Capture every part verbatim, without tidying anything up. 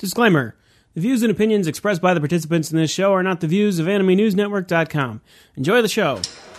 Disclaimer. The views and opinions expressed by the participants in this show are not the views of Anime News Network dot com. Enjoy the show.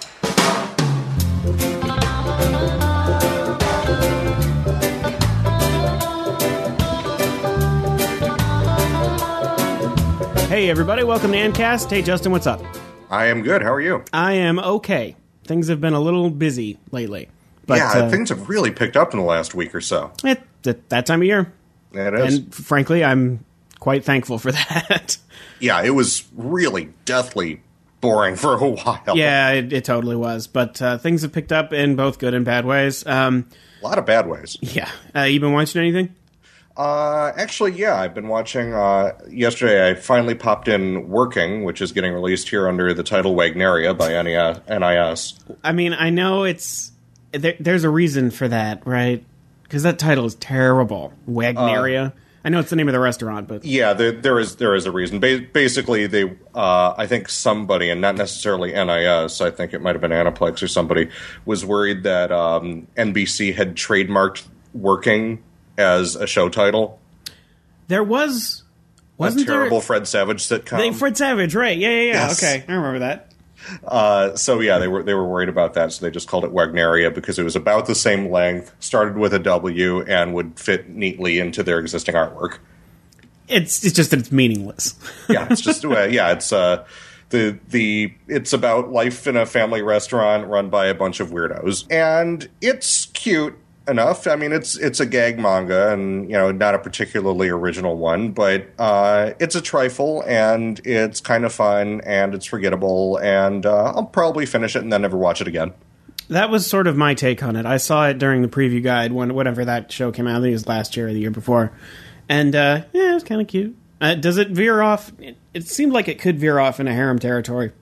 Hey everybody, welcome to Ancast. Hey Justin, what's up? I am good. How are you? I am okay. Things have been a little busy lately. But, yeah, uh, things have really picked up in the last week or so. It, it, that time of year. It is. And frankly, I'm quite thankful for that. Yeah, it was really deathly boring for a while. Yeah, it, it totally was. But uh, things have picked up in both good and bad ways. Um, a lot of bad ways. Yeah. Uh, you been watching anything? Uh, actually, yeah, I've been watching. Uh, yesterday, I finally popped in Working, which is getting released here under the title Wagneria by N I S. I mean, I know it's... There, there's a reason for that, right? Because that title is terrible. Wagneria. Uh, I know it's the name of the restaurant, but... Yeah, there, there is there is a reason. Ba- basically, they, uh, I think somebody, and not necessarily N I S, I think it might have been Aniplex or somebody, was worried that um, N B C had trademarked Working as a show title. There was... Wasn't a terrible there... Fred Savage sitcom. They, Fred Savage, right. Yeah, yeah, yeah. Yes. Okay, I remember that. Uh, so yeah, they were they were worried about that, so they just called it Wagneria because it was about the same length, started with a W, and would fit neatly into their existing artwork. It's it's just that it's meaningless. yeah, it's just uh, yeah, it's uh, the the it's about life in a family restaurant run by a bunch of weirdos, and it's cute enough. I mean, it's it's a gag manga, and you know, not a particularly original one, but uh, it's a trifle, and it's kind of fun, and it's forgettable, and uh, I'll probably finish it and then never watch it again. That was sort of my take on it. I saw it during the preview guide when whatever that show came out. I think it was last year or the year before, and uh, yeah, it was kind of cute. Uh, does it veer off? It, it seemed like it could veer off in a harem territory.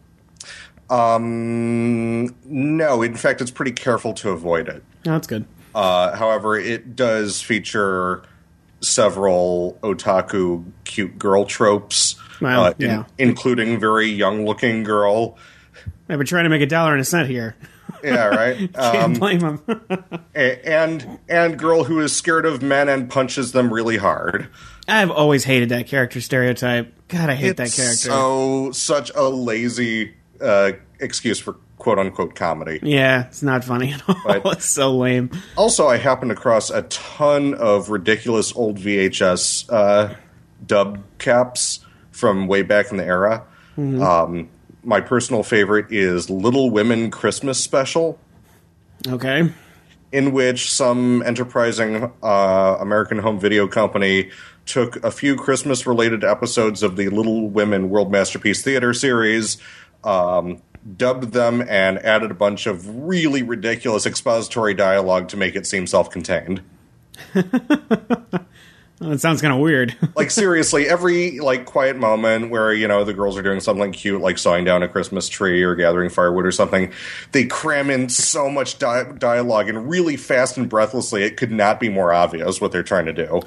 Um, no. In fact, it's pretty careful to avoid it. Oh, that's good. Uh, however, it does feature several otaku cute girl tropes, well, uh, yeah. in, including very young-looking girl. I've been trying to make a dollar and a cent here. Yeah, right. Can't um, blame them. and and girl who is scared of men and punches them really hard. I've always hated that character stereotype. God, I hate it's that character. So such a lazy uh, excuse for quote-unquote comedy. Yeah, it's not funny at all. But it's so lame. Also, I happened across a ton of ridiculous old V H S uh, dub caps from way back in the era. Mm-hmm. Um, my personal favorite is Little Women Christmas Special. Okay. In which some enterprising uh, American home video company took a few Christmas-related episodes of the Little Women World Masterpiece Theater series, um, dubbed them, and added a bunch of really ridiculous expository dialogue to make it seem self-contained. Well, it sounds kind of weird. Like, seriously, every, like, quiet moment where, you know, the girls are doing something cute, like sawing down a Christmas tree or gathering firewood or something, they cram in so much di- dialogue and really fast and breathlessly, it could not be more obvious what they're trying to do.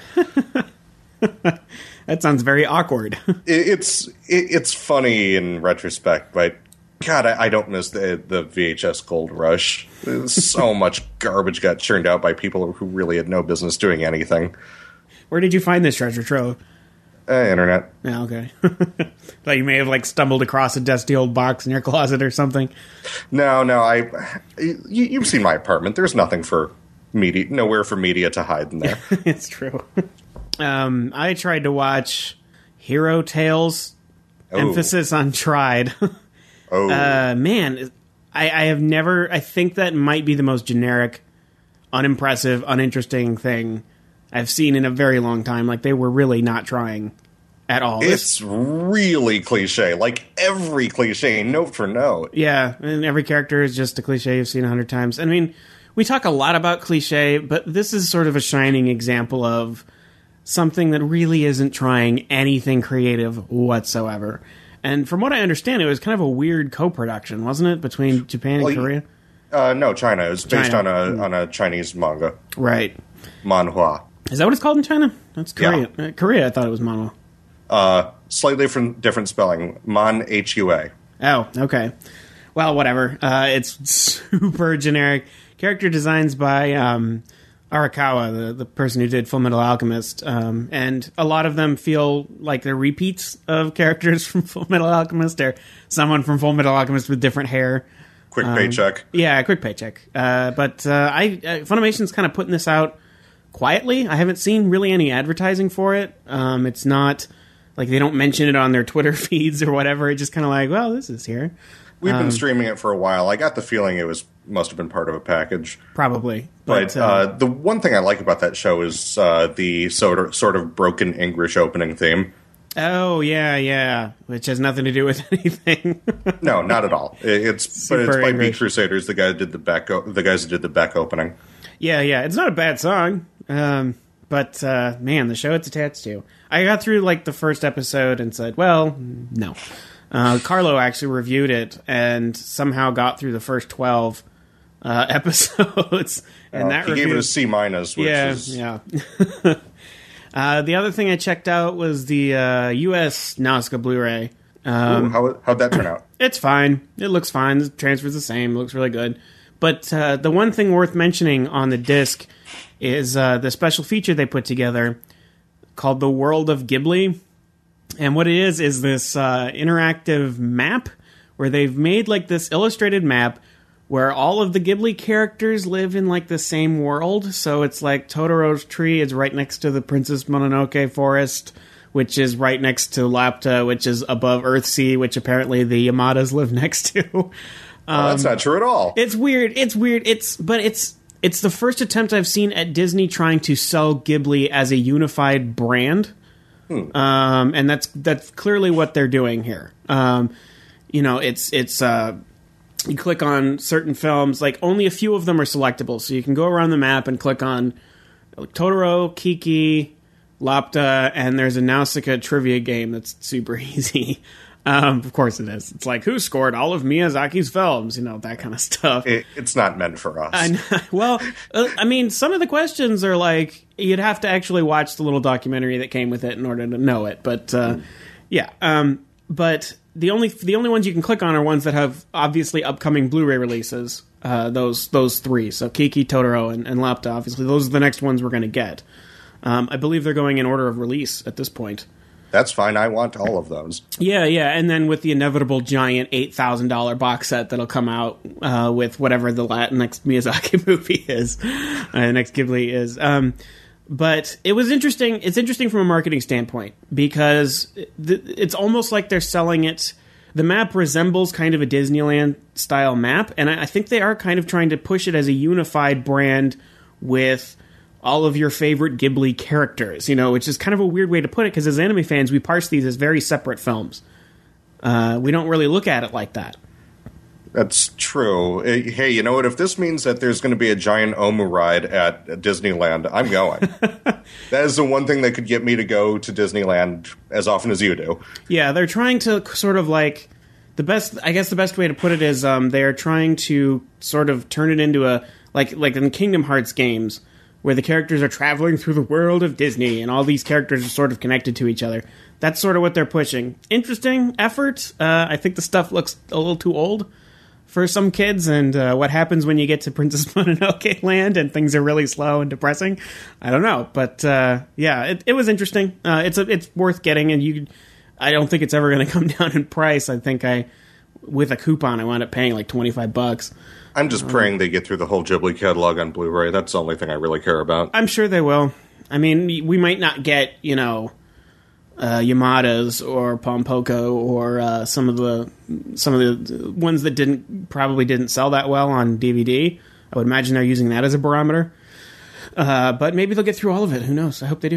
That sounds very awkward. it, it's it, it's funny in retrospect, but God, I, I don't miss the the V H S gold rush. So much garbage got churned out by people who really had no business doing anything. Where did you find this treasure trove? Uh, internet. Yeah, okay. Like you may have like stumbled across a dusty old box in your closet or something. No, no, I. You, you've seen my apartment. There's nothing for media, nowhere for media to hide in there. It's true. Um, I tried to watch Hero Tales. Oh. Emphasis on tried. Oh uh, man, I, I have never. I think that might be the most generic, unimpressive, uninteresting thing I've seen in a very long time. Like, they were really not trying at all. It's really cliche. Like, every cliche, note for note. Yeah, and every character is just a cliche you've seen a hundred times. I mean, we talk a lot about cliche, but this is sort of a shining example of something that really isn't trying anything creative whatsoever. And from what I understand, it was kind of a weird co-production, wasn't it, between Japan and well, Korea? Uh, no, China. It was based China. on a on a Chinese manga. Right. Manhua. Is that what it's called in China? That's Korea. Yeah. Uh, Korea, I thought it was manhwa. Uh, slightly different, different spelling. Man H U A. Oh, okay. Well, whatever. Uh, it's super generic. Character designs by um, Arakawa, the, the person who did Full Metal Alchemist, um, and a lot of them feel like they're repeats of characters from Full Metal Alchemist, or someone from Full Metal Alchemist with different hair. Quick Um, paycheck. Yeah, quick paycheck. Uh, but uh, I uh, Funimation's kind of putting this out quietly. I haven't seen really any advertising for it. Um, it's not like they don't mention it on their Twitter feeds or whatever. It's just kind of like, well, this is here. We've um, been streaming it for a while. I got the feeling it was must have been part of a package. Probably. But, But uh, uh, the one thing I like about that show is uh, the sort of, sort of broken English opening theme. oh, yeah, yeah. Which has nothing to do with anything. No, not at all. It- It's but it's Super by English. Beat Crusaders, the guy who did the back o- the guys who did the back opening. Yeah, yeah. It's not a bad song. Um, but, uh, man, the show it's attached to. I got through, like, the first episode and said, well, no. Uh, Carlo actually reviewed it and somehow got through the first twelve uh, episodes. And Uh, that he review, gave it a C minus, which yeah, is yeah. uh, the other thing I checked out was the uh, U S Nausicaa Blu-ray. ooh, how how'd that turn out? It's fine. It looks fine. The transfer's the same. It looks really good. But uh, the one thing worth mentioning on the disc is uh, the special feature they put together called The World of Ghibli. And what it is is this uh, interactive map where they've made like this illustrated map where all of the Ghibli characters live in like the same world. So it's like Totoro's tree is right next to the Princess Mononoke forest, which is right next to Lapta, which is above Earthsea, which apparently the Yamadas live next to. Oh, that's not true at all. It's weird. It's weird. It's but it's it's the first attempt I've seen at Disney trying to sell Ghibli as a unified brand. Hmm. Um, and that's that's clearly what they're doing here. Um, you know, it's it's uh, you click on certain films, like only a few of them are selectable, so you can go around the map and click on Totoro, Kiki, Lapta, and there's a Nausicaa trivia game that's super easy. Um, of course it is. It's like, who scored all of Miyazaki's films? You know, that kind of stuff. It, it's not meant for us. I know. Well, uh, I mean, some of the questions are like, you'd have to actually watch the little documentary that came with it in order to know it. But, uh, yeah. Um, but the only the only ones you can click on are ones that have obviously upcoming Blu-ray releases. Uh, those those three. So Kiki, Totoro, and, and Lapta, obviously. Those are the next ones we're going to get. Um, I believe they're going in order of release at this point. That's fine. I want all of those. Yeah, yeah, and then with the inevitable giant eight thousand dollars box set that'll come out uh, with whatever the la- next Miyazaki movie is, uh, next Ghibli is. Um, but it was interesting. It's interesting from a marketing standpoint because th- it's almost like they're selling it. The map resembles kind of a Disneyland-style map, and I-, I think they are kind of trying to push it as a unified brand with all of your favorite Ghibli characters, you know, which is kind of a weird way to put it, because as anime fans, we parse these as very separate films. Uh, we don't really look at it like that. That's true. Eh, Hey, you know what? If this means that there's going to be a giant Omu ride at Disneyland, I'm going. That is the one thing that could get me to go to Disneyland as often as you do. Yeah, they're trying to sort of like, the best, I guess the best way to put it is um, they are trying to sort of turn it into a, like like in Kingdom Hearts games, where the characters are traveling through the world of Disney, and all these characters are sort of connected to each other. That's sort of what they're pushing. Interesting effort. Uh, I think the stuff looks a little too old for some kids, and uh, what happens when you get to Princess Mononoke Land and things are really slow and depressing, I don't know. But uh, yeah, it, it was interesting. Uh, it's a, it's worth getting, and you. I don't think it's ever going to come down in price. I think I, with a coupon, I wound up paying like twenty-five bucks. I'm just praying they get through the whole Ghibli catalog on Blu-ray. That's the only thing I really care about. I'm sure they will. I mean, we might not get, you know, uh, Yamadas or Pompoko or uh, some of the some of the ones that didn't probably didn't sell that well on D V D. I would imagine they're using that as a barometer. Uh, but maybe they'll get through all of it. Who knows? I hope they do.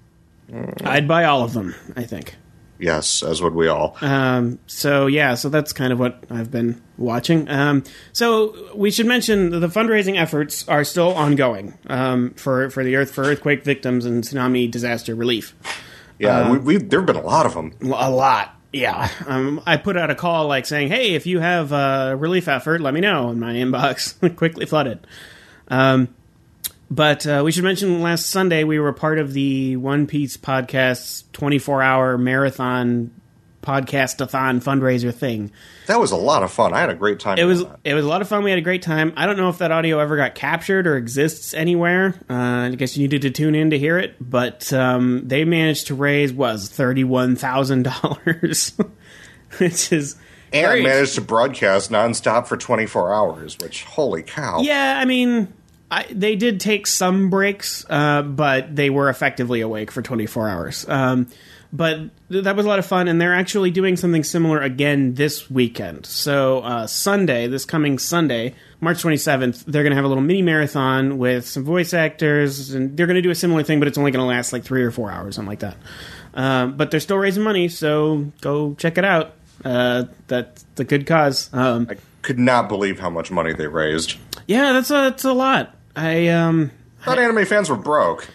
Mm. I'd buy all of them, I think. Yes, as would we all. Um, so, yeah, so that's kind of what I've been watching. Um, so we should mention that the fundraising efforts are still ongoing um, for, for the Earth for earthquake victims and tsunami disaster relief. Yeah, uh, we, we, there have been a lot of them. A lot, yeah. Um, I put out a call like saying, hey, if you have a relief effort, let me know. And my inbox quickly flooded. Um, But uh, we should mention last Sunday we were part of the One Piece podcast's twenty-four hour marathon podcast-a-thon fundraiser thing. That was a lot of fun. I had a great time. It was that. it was a lot of fun. We had a great time. I don't know if that audio ever got captured or exists anywhere. Uh, I guess you needed to tune in to hear it. But um, they managed to raise, was thirty-one thousand dollars, which is And great. managed to broadcast nonstop for twenty-four hours, which, holy cow. Yeah, I mean, I, they did take some breaks, uh, but they were effectively awake for twenty-four hours. Um, but th- that was a lot of fun, and they're actually doing something similar again this weekend. So uh, Sunday, this coming Sunday, March twenty-seventh, they're going to have a little mini marathon with some voice actors, and they're going to do a similar thing, but it's only going to last like three or four hours, something like that. Um, but they're still raising money, so go check it out. Uh, that's a good cause. Um, I could not believe how much money they raised. yeah, that's a, that's a lot. I um, thought anime fans were broke.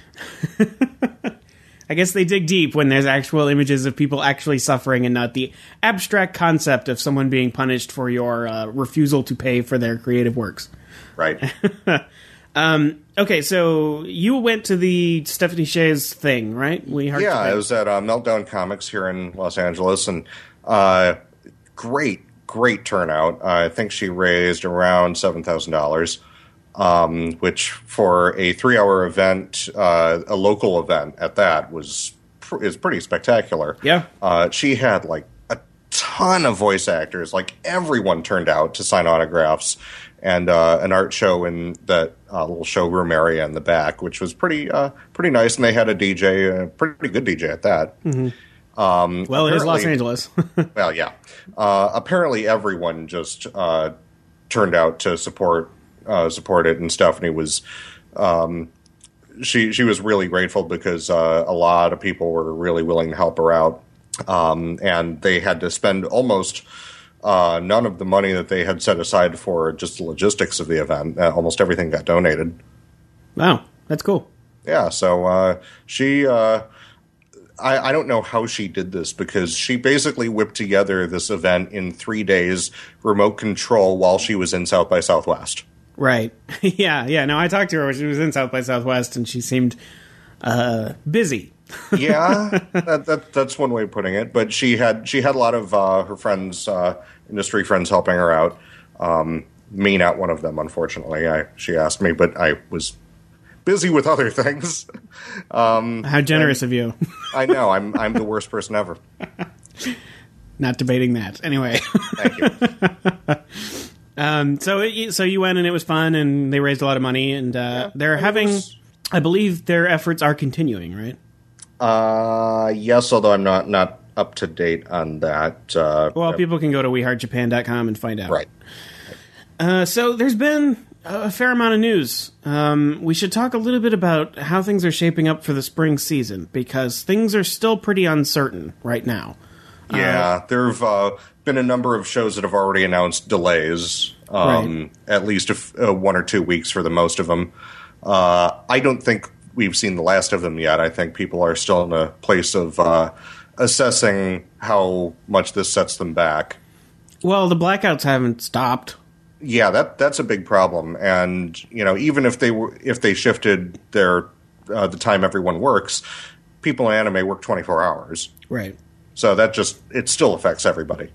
I guess they dig deep when there's actual images of people actually suffering and not the abstract concept of someone being punished for your uh, refusal to pay for their creative works. Right. um, okay, so you went to the Stephanie Shea's thing, right? We Heart Yeah, Japan. I was at uh, Meltdown Comics here in Los Angeles, and uh, great, great turnout. Uh, I think she raised around seven thousand dollars. Um, which for a three-hour event, uh, a local event at that, was pr- is pretty spectacular. Yeah. Uh, she had like a ton of voice actors. Like everyone turned out to sign autographs, and uh, an art show in that uh, little showroom area in the back, which was pretty uh, pretty nice. And they had a D J, a pretty good D J at that. Mm-hmm. Um, well, it is Los apparently- Angeles. Well, yeah. Uh, apparently, everyone just uh, turned out to support. Uh, support it, and Stephanie was um, she she was really grateful because uh, a lot of people were really willing to help her out, um, and they had to spend almost uh, none of the money that they had set aside for just the logistics of the event. Uh, almost everything got donated. Wow, that's cool. Yeah, so uh, she uh, I, I don't know how she did this because she basically whipped together this event in three days, remote control, while she was in South by Southwest. Right. yeah, yeah. No, I talked to her when she was in South by Southwest, and she seemed uh, busy. yeah, that, that, that's one way of putting it. But she had she had a lot of uh, her friends, uh, industry friends, helping her out. Um, me, not one of them, unfortunately. I, she asked me, but I was busy with other things. Um, How generous of you. I know. I'm I'm the worst person ever. Not debating that. Anyway. Thank you. Um, so, it, so you went and it was fun, and they raised a lot of money, and uh, Yeah, they're it having. was- I believe their efforts are continuing, right? Uh, yes, although I'm not, not up to date on that. Uh, Well, people can go to we heart japan dot com and find out. right. Uh, so there's been a fair amount of news. Um, we should talk a little bit about how things are shaping up for the spring season, because things are still pretty uncertain right now. Yeah, there have uh, been a number of shows that have already announced delays, um, Right. at least a f- uh, one or two weeks for the most of them. Uh, I don't think we've seen the last of them yet. I think people are still in a place of uh, assessing how much this sets them back. Well, the blackouts haven't stopped. Yeah, that that's a big problem. And you know, even if they were if they shifted their uh, the time everyone works, people in anime work twenty-four hours. Right. So that just it still affects everybody.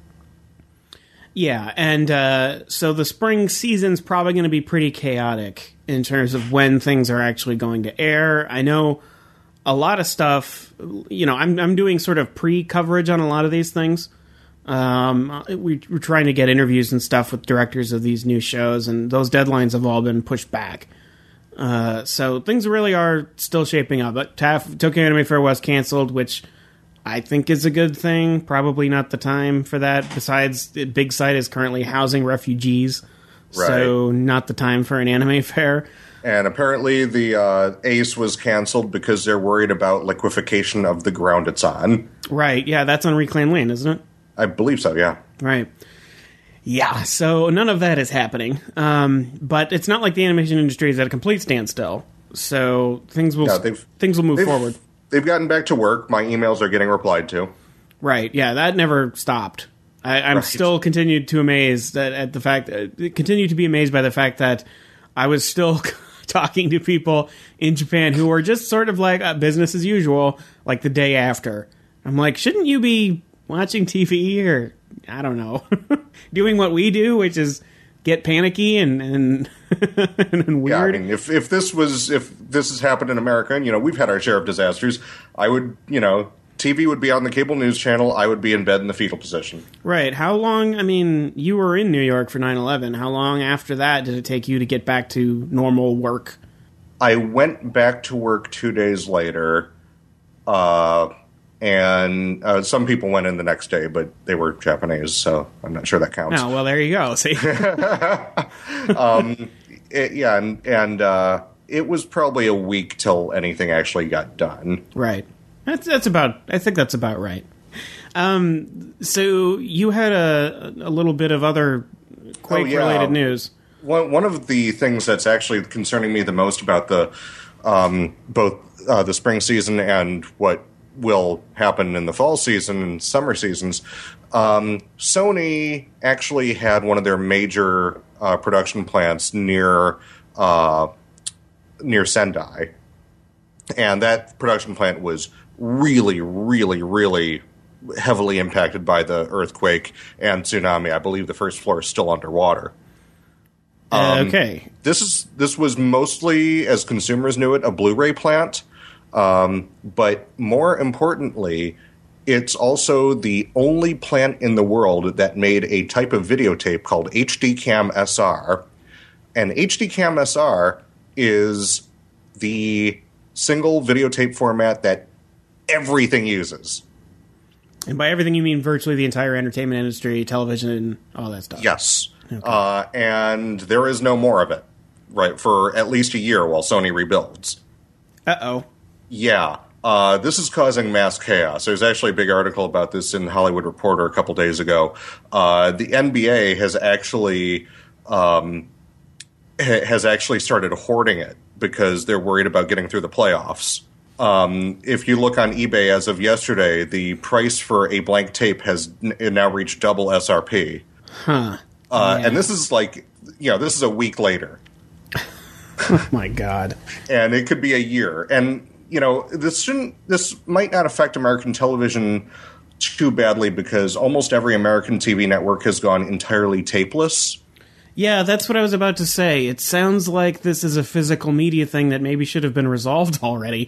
Yeah, and uh, so the spring season's probably going to be pretty chaotic in terms of when things are actually going to air. I know a lot of stuff. You know, I'm I'm doing sort of pre-coverage on a lot of these things. Um, we, we're trying to get interviews and stuff with directors of these new shows, and those deadlines have all been pushed back. Uh, so things really are still shaping up. But T A F, Tokyo Anime Fair was canceled, which I think is a good thing. Probably not the time for that. Besides, the big site is currently housing refugees, so not the time for an anime fair. And apparently the uh, Ace was canceled because they're worried about liquefaction of the ground it's on. Right, yeah, that's on Reclaim Lane, isn't it? I believe so, yeah. Right. Yeah, so none of that is happening. Um, but it's not like the animation industry is at a complete standstill. So things will Yeah, they've- things will move They've, forward. they've gotten back to work. My emails are getting replied to. Right, yeah, that never stopped. I, I'm Right. still continued to amaze that at the fact uh, continue to be amazed by the fact that I was still talking to people in Japan who were just sort of like uh, business as usual, like the day after. I'm like, shouldn't you be watching T V or, I don't know, doing what we do, which is get panicky and and, and weird. Yeah, I mean, if if this was if this has happened in America, and you know we've had our share of disasters, I would you know T V would be on the cable news channel. I would be in bed in the fetal position. Right. How long? I mean, you were in New York for nine eleven. How long after that did it take you to get back to normal work? I went back to work two days later, uh, and uh, some people went in the next day, but they were Japanese, so I'm not sure that counts. Oh, well, there you go. See, um, it, yeah, and, and uh, it was probably a week till anything actually got done. Right. That's that's about. I think that's about right. Um, so you had a a little bit of other Quake-related oh, yeah. news. One one of the things that's actually concerning me the most about the um, both uh, the spring season and what will happen in the fall season and summer seasons, um, Sony actually had one of their major uh, production plants near uh, near Sendai, and that production plant was really, really, really heavily impacted by the earthquake and tsunami. I believe the first floor is still underwater. Um, okay. This is this was mostly, as consumers knew it, a Blu-ray plant. Um, but more importantly, it's also the only plant in the world that made a type of videotape called H D Cam S R. And H D Cam S R is the single videotape format that everything uses. And by everything, you mean virtually the entire entertainment industry, television, and all that stuff. Yes. Okay. Uh, and there is no more of it, right, for at least a year while Sony rebuilds. Uh-oh. Yeah. Uh, this is causing mass chaos. There's actually a big article about this in Hollywood Reporter a couple days ago. Uh, the N B A has actually um, ha- has actually started hoarding it because they're worried about getting through the playoffs. Um, if you look on eBay as of yesterday, the price for a blank tape has n- now reached double S R P. Huh. Uh, yeah. And this is like, you know, this is a week later. Oh, my God. And it could be a year. And, you know, this shouldn't, this might not affect American television too badly because almost every American T V network has gone entirely tapeless. Yeah, that's what I was about to say. It sounds like this is a physical media thing that maybe should have been resolved already.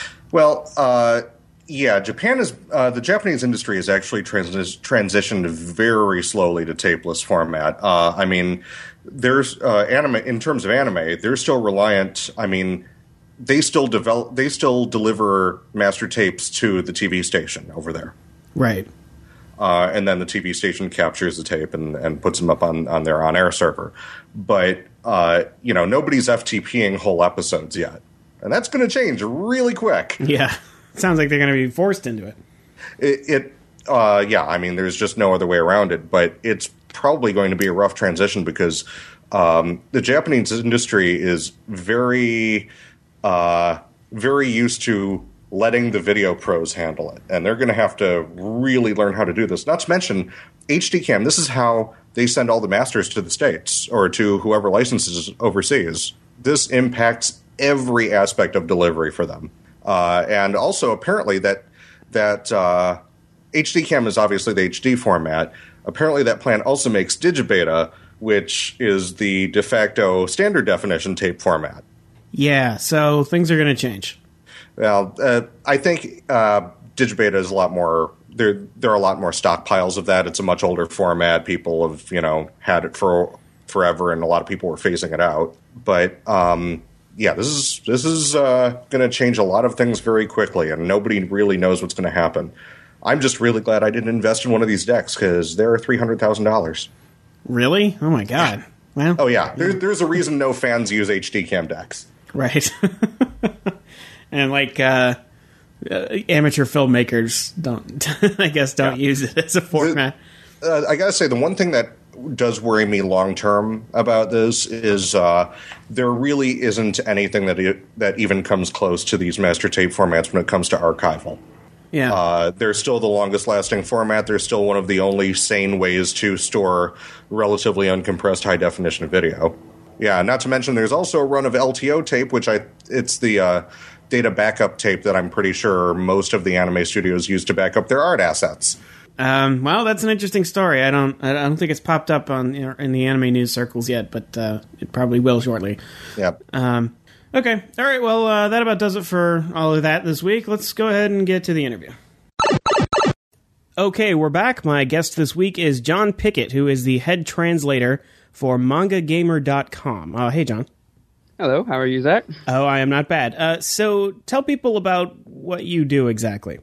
Well, uh, yeah, Japan is, uh, the Japanese industry has actually trans- transitioned very slowly to tapeless format. Uh, I mean, there's, uh, anime, in terms of anime, they're still reliant, I mean, they still develop, they still deliver master tapes to the T V station over there. Right. Uh, and then the T V station captures the tape and, and puts them up on, on their on-air server. But, uh, you know, nobody's F T P-ing whole episodes yet. And that's going to change really quick. Yeah. Sounds like they're going to be forced into it. It, it uh, yeah, I mean, there's just no other way around it. But it's probably going to be a rough transition because um, the Japanese industry is very, uh, very used to letting the video pros handle it. And they're going to have to really learn how to do this. Not to mention, H D Cam, this is how they send all the masters to the States or to whoever licenses overseas. This impacts every aspect of delivery for them. Uh, and also, apparently, that that uh, H D Cam is obviously the H D format. Apparently, that plant also makes Digibeta, which is the de facto standard definition tape format. Yeah, so things are going to change. Well, uh, I think uh, Digibeta is a lot more. There, there are a lot more stockpiles of that. It's a much older format. People have, you know, had it for forever, and a lot of people were phasing it out. But um, yeah, this is this is uh, going to change a lot of things very quickly, and nobody really knows what's going to happen. I'm just really glad I didn't invest in one of these decks because they're three hundred thousand dollars. Really? Oh my God! Well, oh yeah, there, there's a reason no fans use H D Cam decks. Right. And like uh, uh, amateur filmmakers don't, I guess, don't yeah. use it as a format. The, uh, I gotta say, the one thing that does worry me long term about this is uh, there really isn't anything that it, that even comes close to these master tape formats when it comes to archival. Yeah, uh, they're still the longest lasting format. They're still one of the only sane ways to store relatively uncompressed high definition video. Yeah, not to mention there's also a run of L T O tape, which I it's the uh, data backup tape that I'm pretty sure most of the anime studios use to back up their art assets. Um, well, that's an interesting story. I don't, I don't think it's popped up on in the anime news circles yet, but uh, it probably will shortly. Yep. Um, okay. All right. Well, uh, that about does it for all of that this week. Let's go ahead and get to the interview. Okay, we're back. My guest this week is John Pickett, who is the head translator for manga gamer dot com. Uh, hey, John. Hello, how are you, Zach? Oh, I am not bad. Uh, so tell people about what you do exactly.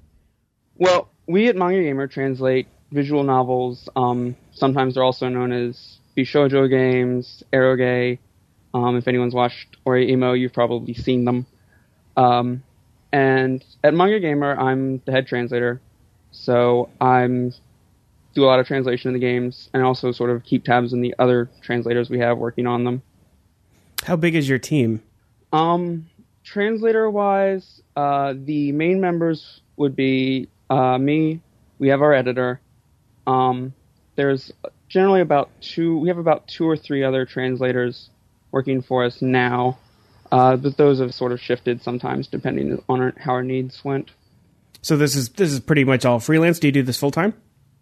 Well, we at Manga Gamer translate visual novels. Um, sometimes they're also known as Bishoujo games, eroge. Um, if anyone's watched Ore-imo, you've probably seen them. Um, and at Manga Gamer, I'm the head translator. So I'm do a lot of translation in the games and also sort of keep tabs on the other translators we have working on them. How big is your team? Um, translator-wise, uh, the main members would be uh, me. We have our editor. Um, there's generally about two. We have about two or three other translators working for us now, uh, but those have sort of shifted sometimes depending on our, how our needs went. So this is this is pretty much all freelance. Do you do this full time?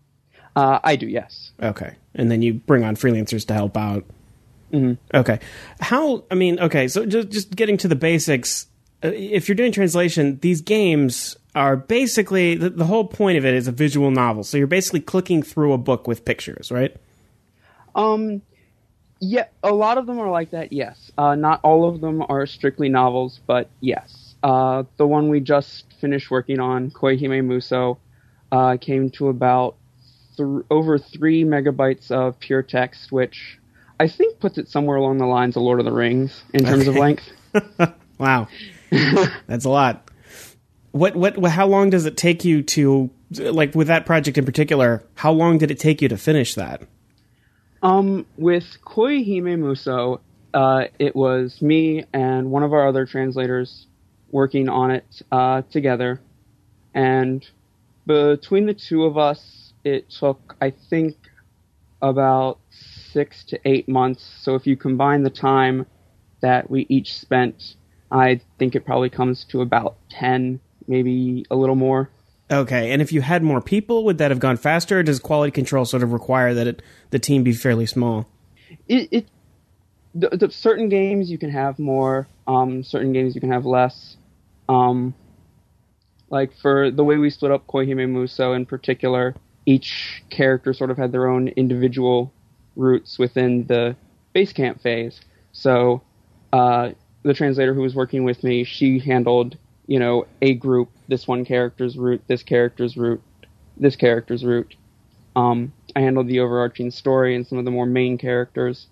Uh, I do, yes. Okay, and then you bring on freelancers to help out. Mm-hmm. Okay, how? I mean, okay. So just just getting to the basics. Uh, if you're doing translation, these games are basically the, the whole point of it is a visual novel. So you're basically clicking through a book with pictures, right? Um, yeah, a lot of them are like that. Yes, uh, not all of them are strictly novels, but yes. Uh, the one we just finished working on, Koihime Muso, uh, came to about th- over three megabytes of pure text, which I think puts it somewhere along the lines of Lord of the Rings in terms okay. of length. Wow, that's a lot. What what? How long does it take you to, like, with that project in particular? How long did it take you to finish that? Um, with Koihime Muso, uh, it was me and one of our other translators working on it uh, together, and between the two of us, it took, I think, about six to eight months. So if you combine the time that we each spent, I think it probably comes to about ten, maybe a little more. Okay, and if you had more people, would that have gone faster, or does quality control sort of require that it, the team be fairly small? It, it the, the certain games you can have more, um, certain games you can have less. Um, like for the way we split up Koihime Muso in particular, each character sort of had their own individual routes within the base camp phase. So uh, the translator who was working with me, she handled, you know, a group, this one character's route, this character's route, this character's route. Um, I handled the overarching story and some of the more main characters.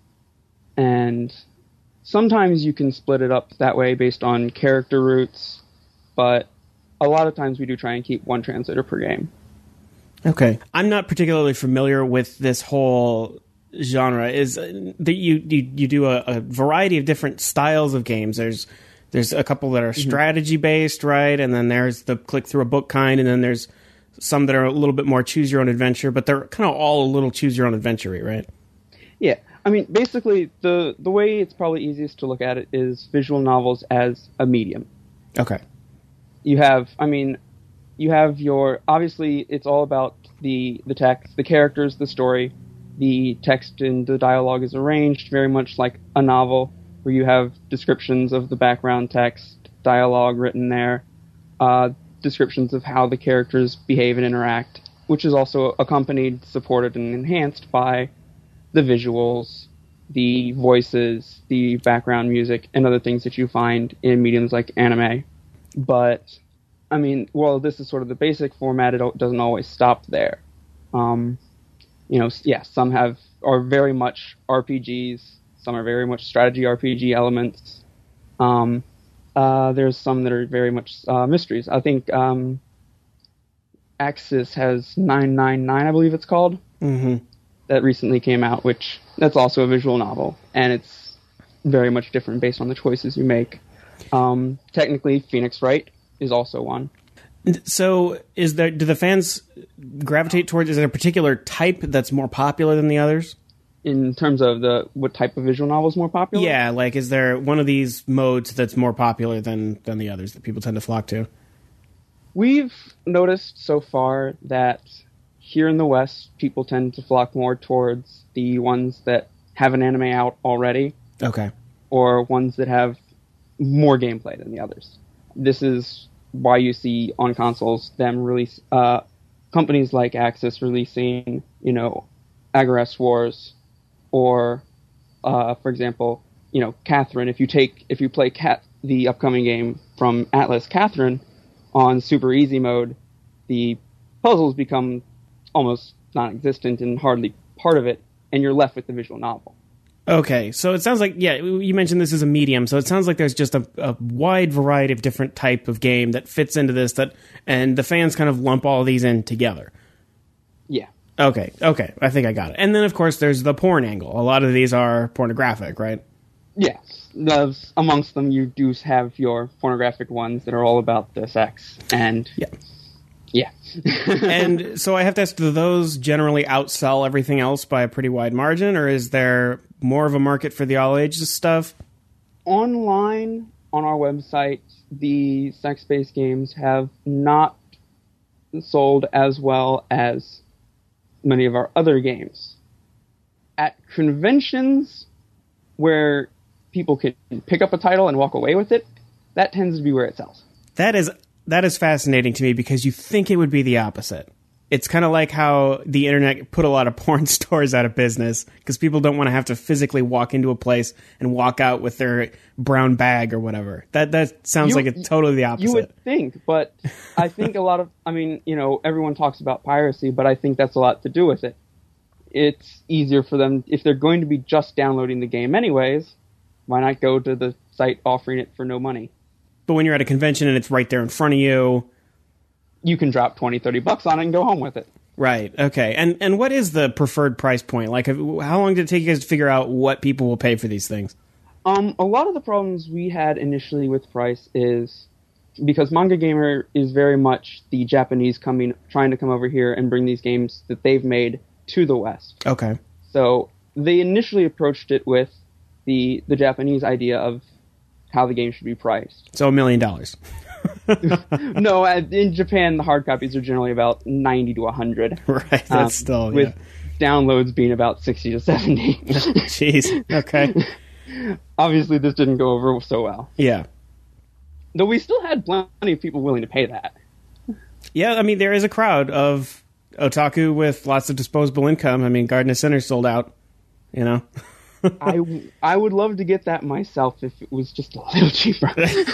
And sometimes you can split it up that way based on character routes, but a lot of times we do try and keep one translator per game. Okay. I'm not particularly familiar with this whole genre. Is that you, you you do a, a variety of different styles of games. There's there's a couple that are Mm-hmm. strategy based, right? And then there's the click through a book kind, and then there's some that are a little bit more choose your own adventure, but they're kind of all a little choose your own adventure-y, right? Yeah. I mean, basically, the, the way it's probably easiest to look at it is visual novels as a medium. Okay. You have, I mean, you have your, obviously, it's all about the, the text, the characters, the story. The text and the dialogue is arranged very much like a novel, where you have descriptions of the background text, dialogue written there, uh, descriptions of how the characters behave and interact, which is also accompanied, supported, and enhanced by the visuals, the voices, the background music, and other things that you find in mediums like anime. But, I mean, well, this is sort of the basic format. It doesn't always stop there. Um, you know, yeah, some have are very much R P Gs. Some are very much strategy R P G elements. Um, uh, there's some that are very much uh, mysteries. I think um, Axis has nine nine nine, I believe it's called, Mm-hmm. that recently came out, which that's also a visual novel, and it's very much different based on the choices you make. Um, technically, Phoenix Wright is also one. So, is there? Do the fans gravitate towards? Is there a particular type that's more popular than the others? In terms of the what type of visual novel is more popular? Yeah, like is there one of these modes that's more popular than than the others that people tend to flock to? We've noticed so far that here in the West, people tend to flock more towards the ones that have an anime out already. Okay. Or ones that have more gameplay than the others. This is why you see on consoles them release uh, companies like Axis releasing, you know, Agarest Wars, or uh, for example, you know, Catherine. If you take if you play Cat, the upcoming game from Atlas, Catherine, on super easy mode, the puzzles become almost non-existent and hardly part of it, and you're left with the visual novel. Okay, so it sounds like, yeah, you mentioned this is a medium, so it sounds like there's just a, a wide variety of different type of game that fits into this, that, and the fans kind of lump all these in together. Yeah. Okay, okay, I think I got it. And then, of course, there's the porn angle. A lot of these are pornographic, right? Yes. Those, amongst them, you do have your pornographic ones that are all about the sex, and... Yeah. Yeah. And so I have to ask, do those generally outsell everything else by a pretty wide margin, or is there more of a market for the all ages stuff? Online, on our website, the sex-based games have not sold as well as many of our other games. At conventions where people can pick up a title and walk away with it, that tends to be where it sells. That is that is fascinating to me, because you think it would be the opposite. It's kind of like how the internet put a lot of porn stores out of business because people don't want to have to physically walk into a place and walk out with their brown bag or whatever. That that sounds You- like it's totally the opposite. You would think, but I think a lot of, I mean, you know, everyone talks about piracy, but I think that's a lot to do with it. It's easier for them, if they're going to be just downloading the game anyways, why not go to the site offering it for no money? But when you're at a convention and it's right there in front of you... You can drop twenty, thirty bucks on it and go home with it. Right, okay. And and what is the preferred price point? Like, have- how long did it take you guys to figure out what people will pay for these things? Um, a lot of the problems we had initially with price is because Manga Gamer is very much the Japanese coming, trying to come over here and bring these games that they've made to the West. Okay. So they initially approached it with the the Japanese idea of how the game should be priced. So a million dollars. No, uh, in Japan, the hard copies are generally about ninety to one hundred. Right, that's um, still... With yeah. downloads being about sixty to seventy. Jeez, okay. Obviously, this didn't go over so well. Yeah. Though we still had plenty of people willing to pay that. Yeah, I mean, there is a crowd of otaku with lots of disposable income. I mean, Garden of Sinners sold out, you know? I, I would love to get that myself if it was just a little cheaper.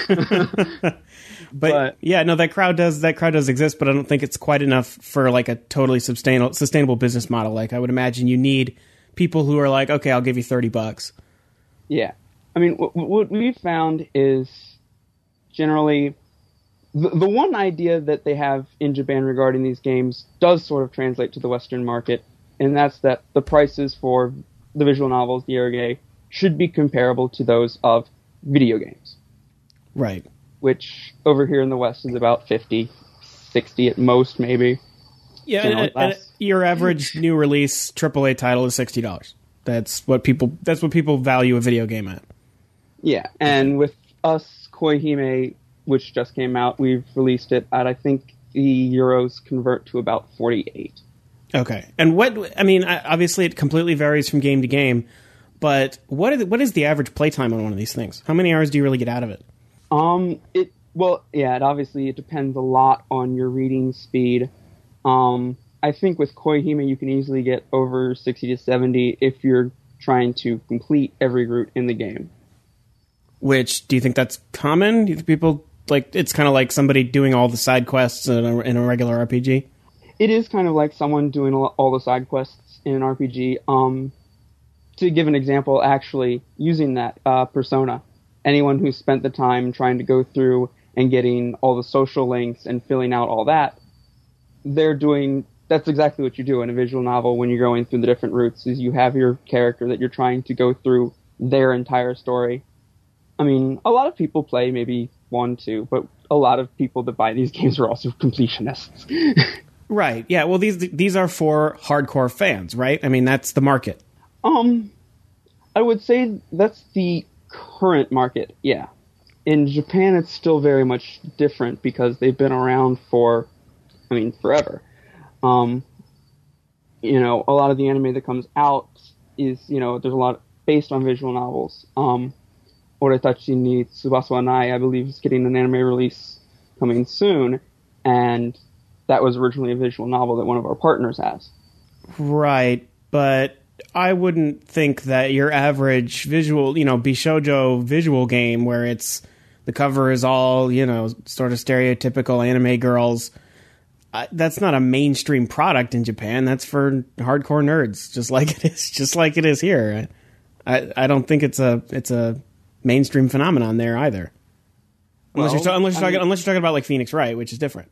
but, But- yeah, no, that crowd does that crowd does exist, but I don't think it's quite enough for like a totally sustainable sustainable business model. Like, I would imagine you need people who are like, okay, I'll give you thirty bucks. Yeah. I mean, what, what we've found is generally the, the one idea that they have in Japan regarding these games does sort of translate to the Western market, and that's that the prices for the visual novels, the Erge, should be comparable to those of video games, Right. which over here in the West is about fifty, sixty at most, maybe. Yeah, Generally and, and less. your average new release triple A title is sixty dollars. That's what people that's what people value a video game at. Yeah, and with us, Koihime, which just came out, we've released it at, I think, the euros convert to about forty-eight. Okay. And what, I mean, I- obviously it completely varies from game to game, but what is, what is the average playtime on one of these things? How many hours do you really get out of it? Um, it, well, yeah, it obviously, it depends a lot on your reading speed. Um, I think with Koihime you can easily get over sixty to seventy if you're trying to complete every route in the game. Which, do you think that's common? Do you think people, like, it's kind of like somebody doing all the side quests in a, in a regular R P G? It is kind of like someone doing all all the side quests in an R P G. Um, to give an example, actually, using that uh, Persona, anyone who spent the time trying to go through and getting all the social links and filling out all that, they're doing, that's exactly what you do in a visual novel when you're going through the different routes, is you have your character that you're trying to go through their entire story. I mean, a lot of people play maybe one, two, but a lot of people that buy these games are also completionists. Right. Yeah. Well, these these are for hardcore fans, right? I mean, that's the market. Um, I would say that's the current market, yeah. In Japan, it's still very much different because they've been around for, I mean, forever. Um, you know, a lot of the anime that comes out is, you know, there's a lot based on visual novels. Um, Oretachi ni Tsubasa wa Nai, I believe, is getting an anime release coming soon, and that was originally a visual novel that one of our partners has. Right, but I wouldn't think that your average visual, you know, Bishoujo visual game where it's the cover is all, you know, sort of stereotypical anime girls. Uh, that's not a mainstream product in Japan. That's for hardcore nerds, just like it is, just like it is here. I, I don't think it's a it's a mainstream phenomenon there either. Unless well, you're, unless, you're talking, mean, unless you're talking about like Phoenix Wright, which is different.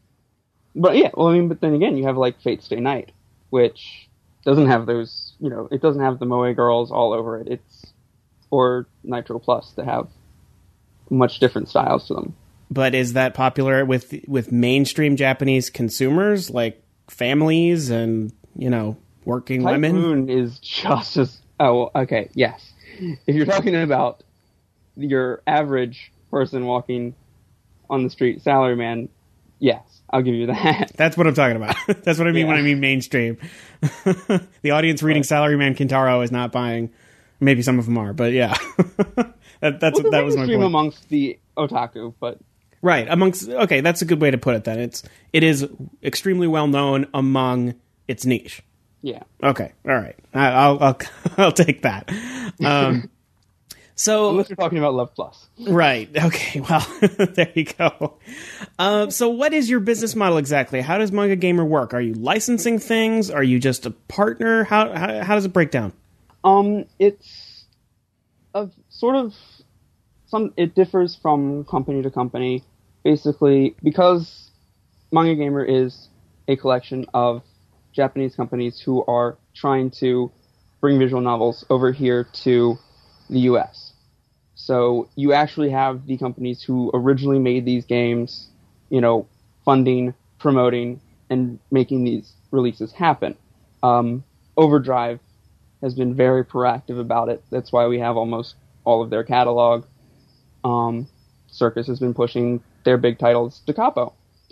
But yeah, well, I mean, but then again, you have like Fate Stay Night, which doesn't have those, you know, it doesn't have the moe girls all over it. It's or Nitro Plus that have much different styles to them. But is that popular with with mainstream Japanese consumers, like families and, you know, working Typhoon women? Typhoon is just as oh, okay, yes. If you're talking about your average person walking on the street, salaryman, yes, I'll give you that. That's what I'm talking about. That's what I mean yeah. when I mean mainstream. The audience reading right. Salaryman Kintaro is not buying. Maybe some of them are, but yeah. that, that's well, that was my point. Amongst the otaku, but right amongst. Okay, that's a good way to put it. Then it's it is extremely well known among its niche. Yeah. Okay. All right. I, I'll I'll I'll take that. Um, so unless you're talking about Love Plus. Right. Okay. Well, there you go. Uh, so what is your business model exactly? How does Manga Gamer work? Are you licensing things? Are you just a partner? How how, how does it break down? Um, it's a sort of some. It differs from company to company. Basically, because Manga Gamer is a collection of Japanese companies who are trying to bring visual novels over here to the U S. So you actually have the companies who originally made these games, you know, funding, promoting, and making these releases happen. Um, Overdrive has been very proactive about it. That's why we have almost all of their catalog. Um, Circus has been pushing their big titles to Capo.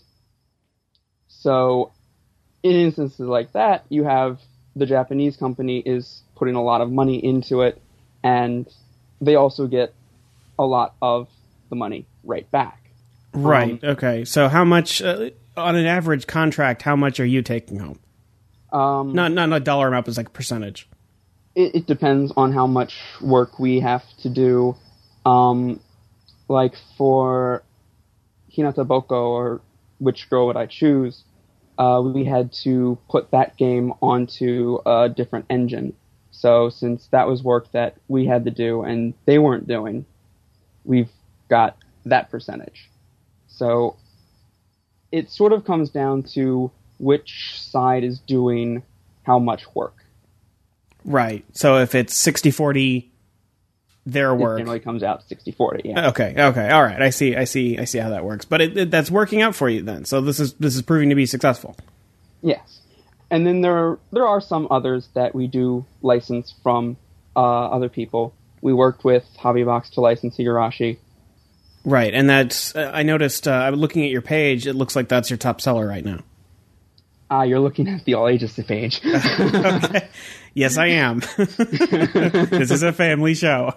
So in instances like that, you have the Japanese company is putting a lot of money into it, and they also get a lot of the money right back. Right. Um, okay. So how much, uh, on an average contract, how much are you taking home? Um, not, not a dollar amount, but like a percentage. It, it depends on how much work we have to do. Um, like for Hinata Boko, or Which Girl Would I Choose, uh, we had to put that game onto a different engine. So since that was work that we had to do and they weren't doing, we've got that percentage. So it sort of comes down to which side is doing how much work. Right. So if it's sixty forty their work, it generally comes out sixty forty, yeah. Okay. Okay. All right. I see. I see. I see how that works. But it, it, that's working out for you then. So this is this is proving to be successful. Yes. And then there are, there are some others that we do license from uh, other people. We worked with Hobbybox to license Higurashi. Right, and that's, uh, I noticed, uh, I'm looking at your page, it looks like that's your top seller right now. Ah, uh, you're looking at the All Ages page. Okay. Yes, I am. This is a family show.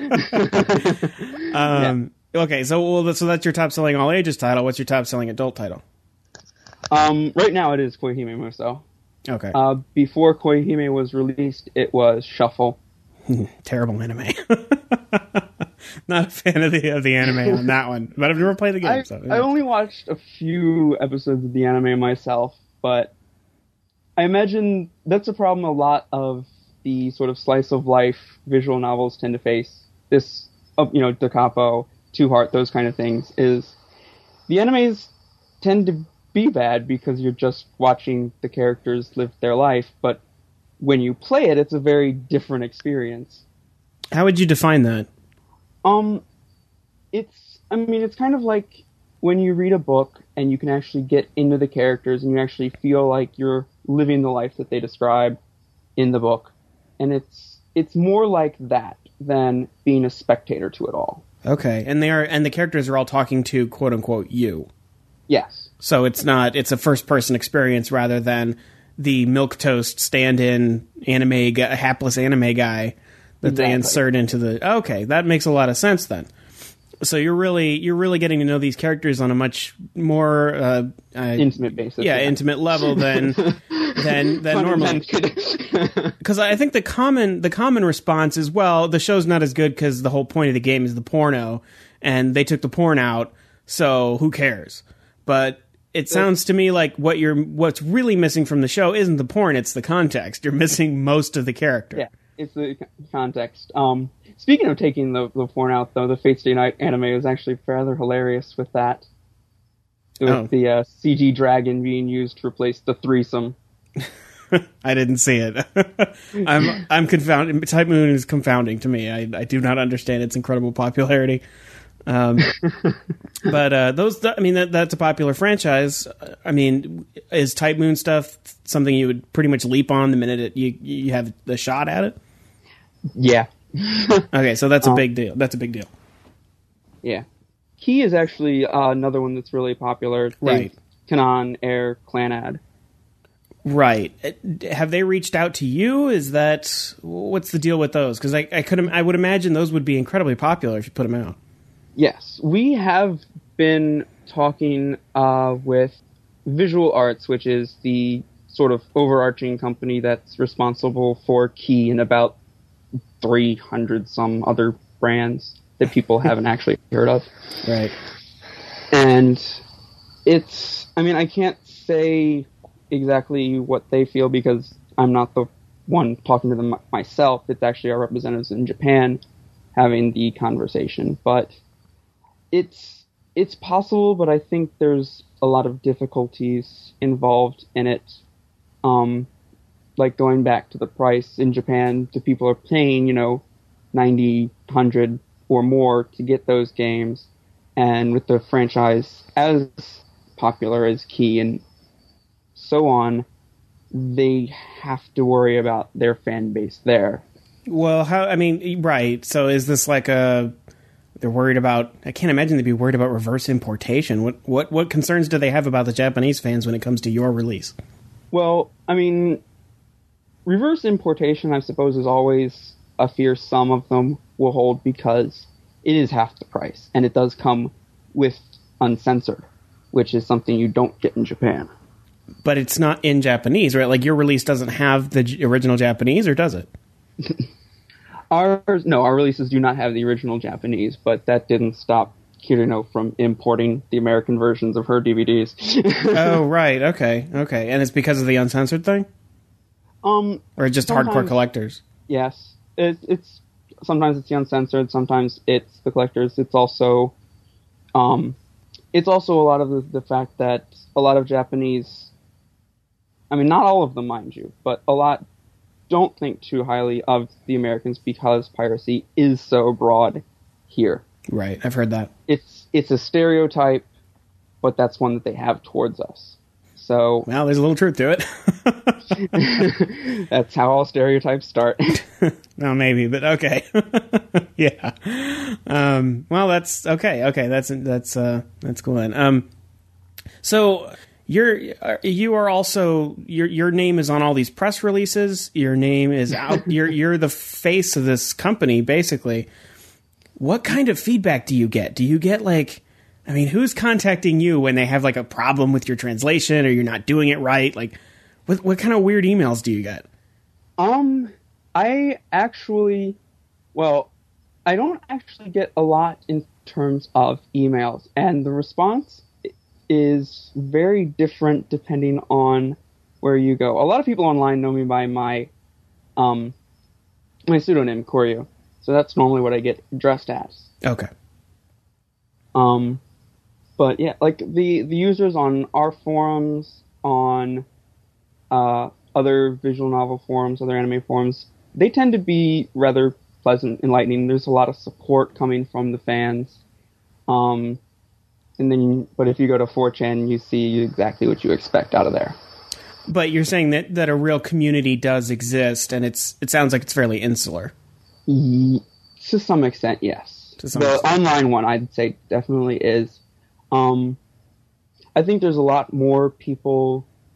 um, yeah. Okay, so well, so that's your top selling All Ages title. What's your top selling adult title? Um, right now it is Koihime Muso. Okay. Uh, before Koihime was released, it was Shuffle. Terrible anime. Not a fan of the of the anime on that one, but I've never played the game. I, so, yeah. I only watched a few episodes of the anime myself, but I imagine that's a problem a lot of the sort of slice of life visual novels tend to face. This, uh, you know, Da Capo, Two Heart, those kind of things, is the animes tend to be bad because you're just watching the characters live their life, but when you play it, it's a very different experience. How would you define that? Um, it's, I mean, it's kind of like when you read a book and you can actually get into the characters and you actually feel like you're living the life that they describe in the book. And it's, it's more like that than being a spectator to it all. Okay. And they are, and the characters are all talking to quote unquote you. Yes. So it's not, it's a first person experience rather than the milquetoast stand-in anime guy, hapless anime guy that Exactly. they insert into the. Okay, that makes a lot of sense then. So you're really you're really getting to know these characters on a much more uh, uh, intimate basis. yeah, intimate level than than than normally. Because I think the common the common response is, well, the show's not as good because the whole point of the game is the porno, and they took the porn out, so who cares? But it sounds to me like what you're what's really missing from the show isn't the porn; it's the context. You're missing most of the character. Yeah, it's the context. Um, speaking of taking the, the porn out, though, the Fate Stay Night anime is actually rather hilarious with that. With Oh. the uh, C G dragon being used to replace the threesome. I didn't see it. I'm I'm confounded. Type Moon is confounding to me. I I do not understand its incredible popularity. Um, but uh, those, I mean, that that's a popular franchise. I mean, is Type Moon stuff something you would pretty much leap on the minute it, you you have the shot at it? Yeah. Okay, so that's a Um, big deal. That's a big deal. Yeah. Key is actually uh, another one that's really popular. They- Right. Kanan, Air, Clanad. Right. Uh, Have they reached out to you? Is that what's the deal with those? Because I I could I would imagine those would be incredibly popular if you put them out. Yes, we have been talking uh, with Visual Arts, which is the sort of overarching company that's responsible for Key and about three hundred some other brands that people haven't actually heard of. Right. And it's, I mean, I can't say exactly what they feel because I'm not the one talking to them myself. It's actually our representatives in Japan having the conversation. But it's it's possible, but I think there's a lot of difficulties involved in it. Um, like going back to the price in Japan, the people are paying, you know, ninety, one hundred or more to get those games. And with the franchise as popular as Key and so on, they have to worry about their fan base there. Well, how? I mean, right. So is this like a? They're worried about. I can't imagine they'd be worried about reverse importation. What what what concerns do they have about the Japanese fans when it comes to your release? Well, I mean, reverse importation, I suppose, is always a fear some of them will hold because it is half the price, and it does come with uncensored, which is something you don't get in Japan. But it's not in Japanese, right? Like your release doesn't have the j- original Japanese, or does it? Ours, no, our releases do not have the original Japanese, but that didn't stop Kirino from importing the American versions of her D V Ds. Oh, right. Okay. Okay. And it's because of the uncensored thing? um, Or just hardcore Sometimes- collectors? Yes, it, it's sometimes it's the uncensored, sometimes it's the collectors. It's also, um, it's also a lot of the, the fact that a lot of Japanese, I mean, not all of them, mind you, but a lot don't think too highly of the Americans because piracy is so broad here. Right. I've heard that. It's it's a stereotype, but that's one that they have towards us. So Well, there's a little truth to it. that's how all stereotypes start. No, maybe, but okay. Yeah. Um, well, that's okay. Okay, that's that's uh, that's cool then. Um, so you're you are also your your name is on all these press releases. Your name is out. You're you're the face of this company, basically. What kind of feedback do you get? Do you get like, I mean, who's contacting you when they have like a problem with your translation or you're not doing it right? Like, what what kind of weird emails do you get? Um, I actually, well, I don't actually get a lot in terms of emails, and the response is very different depending on where you go. A lot of people online know me by my, um, my pseudonym, Koryu. So that's normally what I get addressed as. Okay. Um, but yeah, like the, the users on our forums, on uh, other visual novel forums, other anime forums, they tend to be rather pleasant, enlightening. There's a lot of support coming from the fans. Um, and then, but if you go to four chan, you see exactly what you expect out of there. But you're saying that, that a real community does exist, and it's it sounds like it's fairly insular. Ye- To some extent, yes. To some the extent. online one, I'd say, definitely is. Um, I think there's a lot more people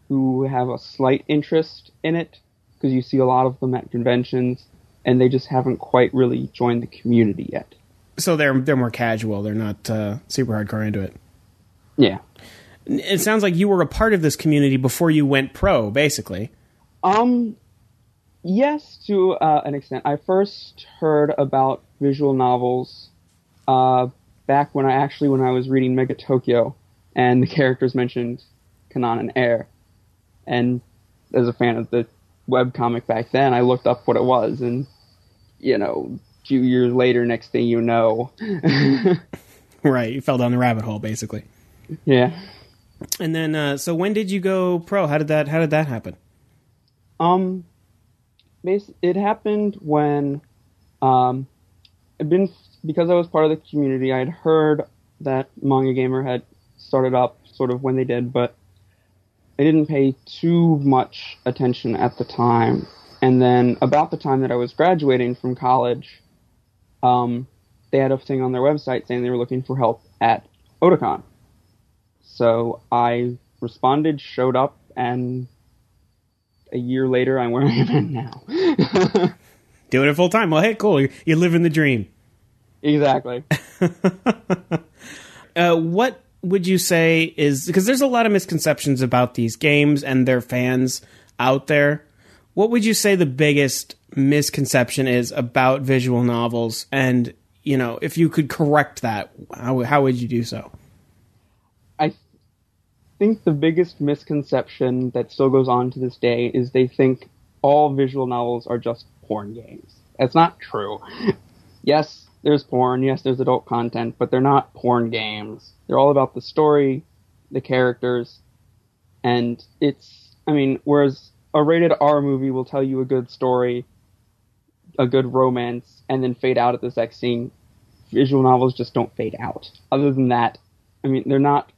who have a slight interest in it, because you see a lot of them at conventions, and they just haven't quite really joined the community yet. So they're they're more casual. They're not uh, super hardcore into it. Yeah. It sounds like you were a part of this community before you went pro, basically. Um, yes, to uh, an extent. I first heard about visual novels uh, back when I actually when I was reading Mega Tokyo, and the characters mentioned Kanan and Air. And as a fan of the webcomic back then, I looked up what it was, and, you know, a few years later, next thing you know. Right, you fell down the rabbit hole, basically. Yeah. And then, uh, so when did you go pro? How did that, how did that happen? Um, it happened when, um, I'd been, because I was part of the community, I had heard that Manga Gamer had started up sort of when they did, but I didn't pay too much attention at the time. And then about the time that I was graduating from college, um, they had a thing on their website saying they were looking for help at Otakon. So I responded, showed up, and a year later, I'm where I am now. Doing it full time. Well, hey, cool. You're, you're living the dream. Exactly. uh, what would you say is... Because there's a lot of misconceptions about these games and their fans out there. What would you say the biggest misconception is about visual novels? And, you know, if you could correct that, how, how would you do so? I think the biggest misconception that still goes on to this day is they think all visual novels are just porn games. That's not true. Yes, there's porn. Yes, there's adult content, but they're not porn games. They're all about the story, the characters, and it's, I mean, whereas a rated R movie will tell you a good story, a good romance, and then fade out at the sex scene, visual novels just don't fade out. Other than that, I mean, they're not...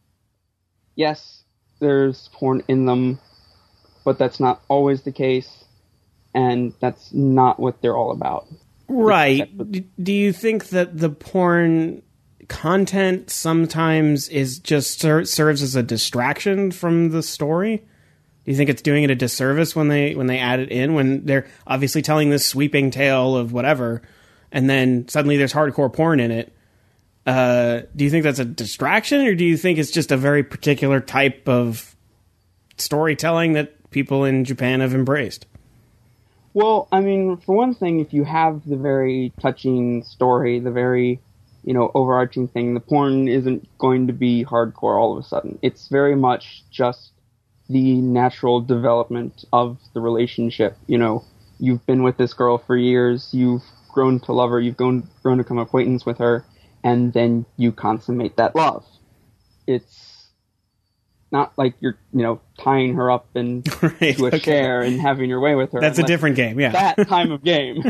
Yes, there's porn in them, but that's not always the case, and that's not what they're all about. Right. Do you think that the porn content sometimes is just ser- serves as a distraction from the story? Do you think it's doing it a disservice when they when they add it in, when they're obviously telling this sweeping tale of whatever, and then suddenly there's hardcore porn in it? Uh, do you think that's a distraction, or do you think it's just a very particular type of storytelling that people in Japan have embraced? Well, I mean, for one thing, if you have the very touching story, the very, you know, overarching thing, the porn isn't going to be hardcore all of a sudden. It's very much just the natural development of the relationship. You know, you've been with this girl for years, you've grown to love her, you've grown, grown to become acquaintance with her, and then you consummate that love. It's not like you're, you know, tying her up in, right, to a okay. chair and having your way with her. That's a different game, yeah. That time of game.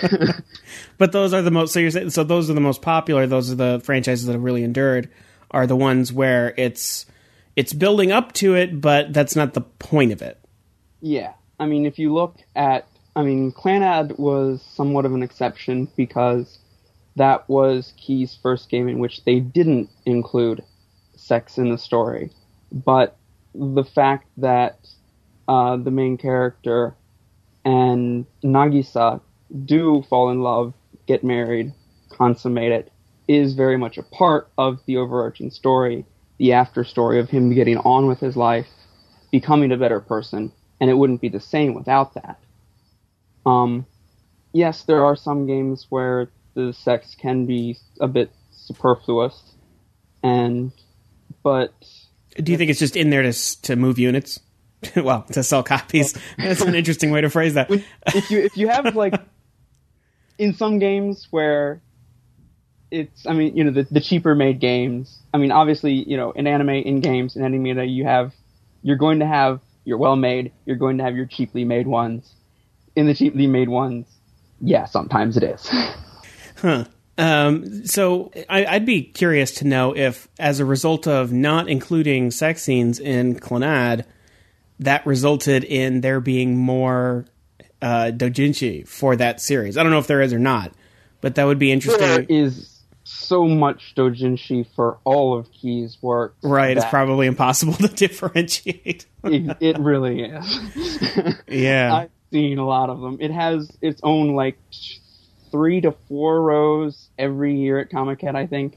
But those are the most, so you're saying, so those are the most popular, those are the franchises that have really endured, are the ones where it's, it's building up to it, but that's not the point of it. Yeah. I mean, if you look at, I mean, Clannad was somewhat of an exception because that was Key's first game in which they didn't include sex in the story. But the fact that uh, the main character and Nagisa do fall in love, get married, consummate it, is very much a part of the overarching story, the after story of him getting on with his life, becoming a better person, and it wouldn't be the same without that. Um, yes, there are some games where the sex can be a bit superfluous, and but do you think it's just in there to to move units? Well, to sell copies. That's an interesting way to phrase that. If you if you have like in some games where it's, I mean, you know, the, the cheaper made games. I mean, obviously, you know, in anime, in games, in anime, you have you're going to have your well made, you're going to have your cheaply made ones. In the cheaply made ones, yeah, sometimes it is. Huh. Um, so I, I'd be curious to know if, as a result of not including sex scenes in Clannad, that resulted in there being more uh, doujinshi for that series. I don't know if there is or not, but that would be interesting. There is so much doujinshi for all of Key's work. Right, it's probably impossible to differentiate. it, it really is. Yeah. I've seen a lot of them. It has its own, like, three to four rows every year at Comic-Con, I think.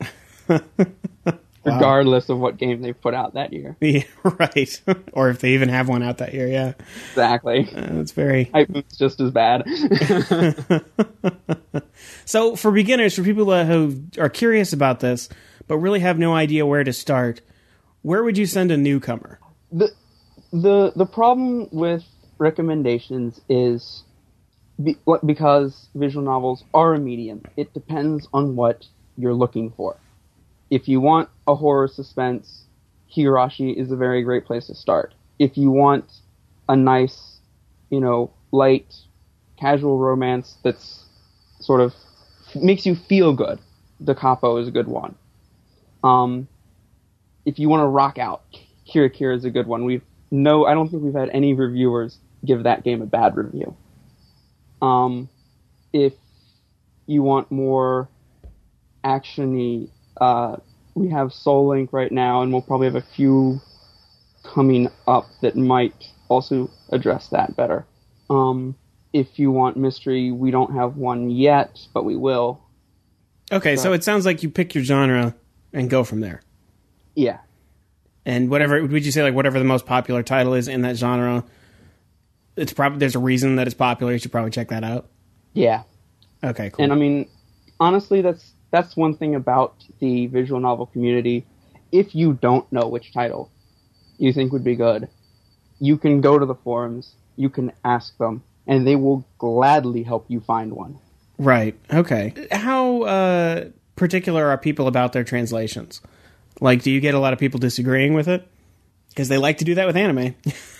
Wow. Regardless of what game they put out that year. Yeah, right. Or if they even have one out that year, yeah. Exactly. Uh, it's very... It's just as bad. So, for beginners, for people who are curious about this, but really have no idea where to start, where would you send a newcomer? The the the problem with recommendations is be, because visual novels are a medium, it depends on what you're looking for. If you want a horror suspense, Higurashi is a very great place to start. If you want a nice, you know, light, casual romance that's sort of makes you feel good, Da Capo is a good one. Um, if you want to rock out, Kira Kira is a good one. We've no, I don't think we've had any reviewers give that game a bad review. Um, if you want more action-y, uh, we have Soul Link right now, and we'll probably have a few coming up that might also address that better. Um, if you want mystery, we don't have one yet, but we will. Okay, so, so it sounds like you pick your genre and go from there. Yeah. And whatever, would you say, like, whatever the most popular title is in that genre, it's probably there's a reason that it's popular. You should probably check that out. Yeah. Okay, cool. And I mean, honestly, that's that's one thing about the visual novel community. If you don't know which title you think would be good, you can go to the forums, you can ask them, and they will gladly help you find one. Right. Okay. How uh, particular are people about their translations? Like, do you get a lot of people disagreeing with it? Because they like to do that with anime.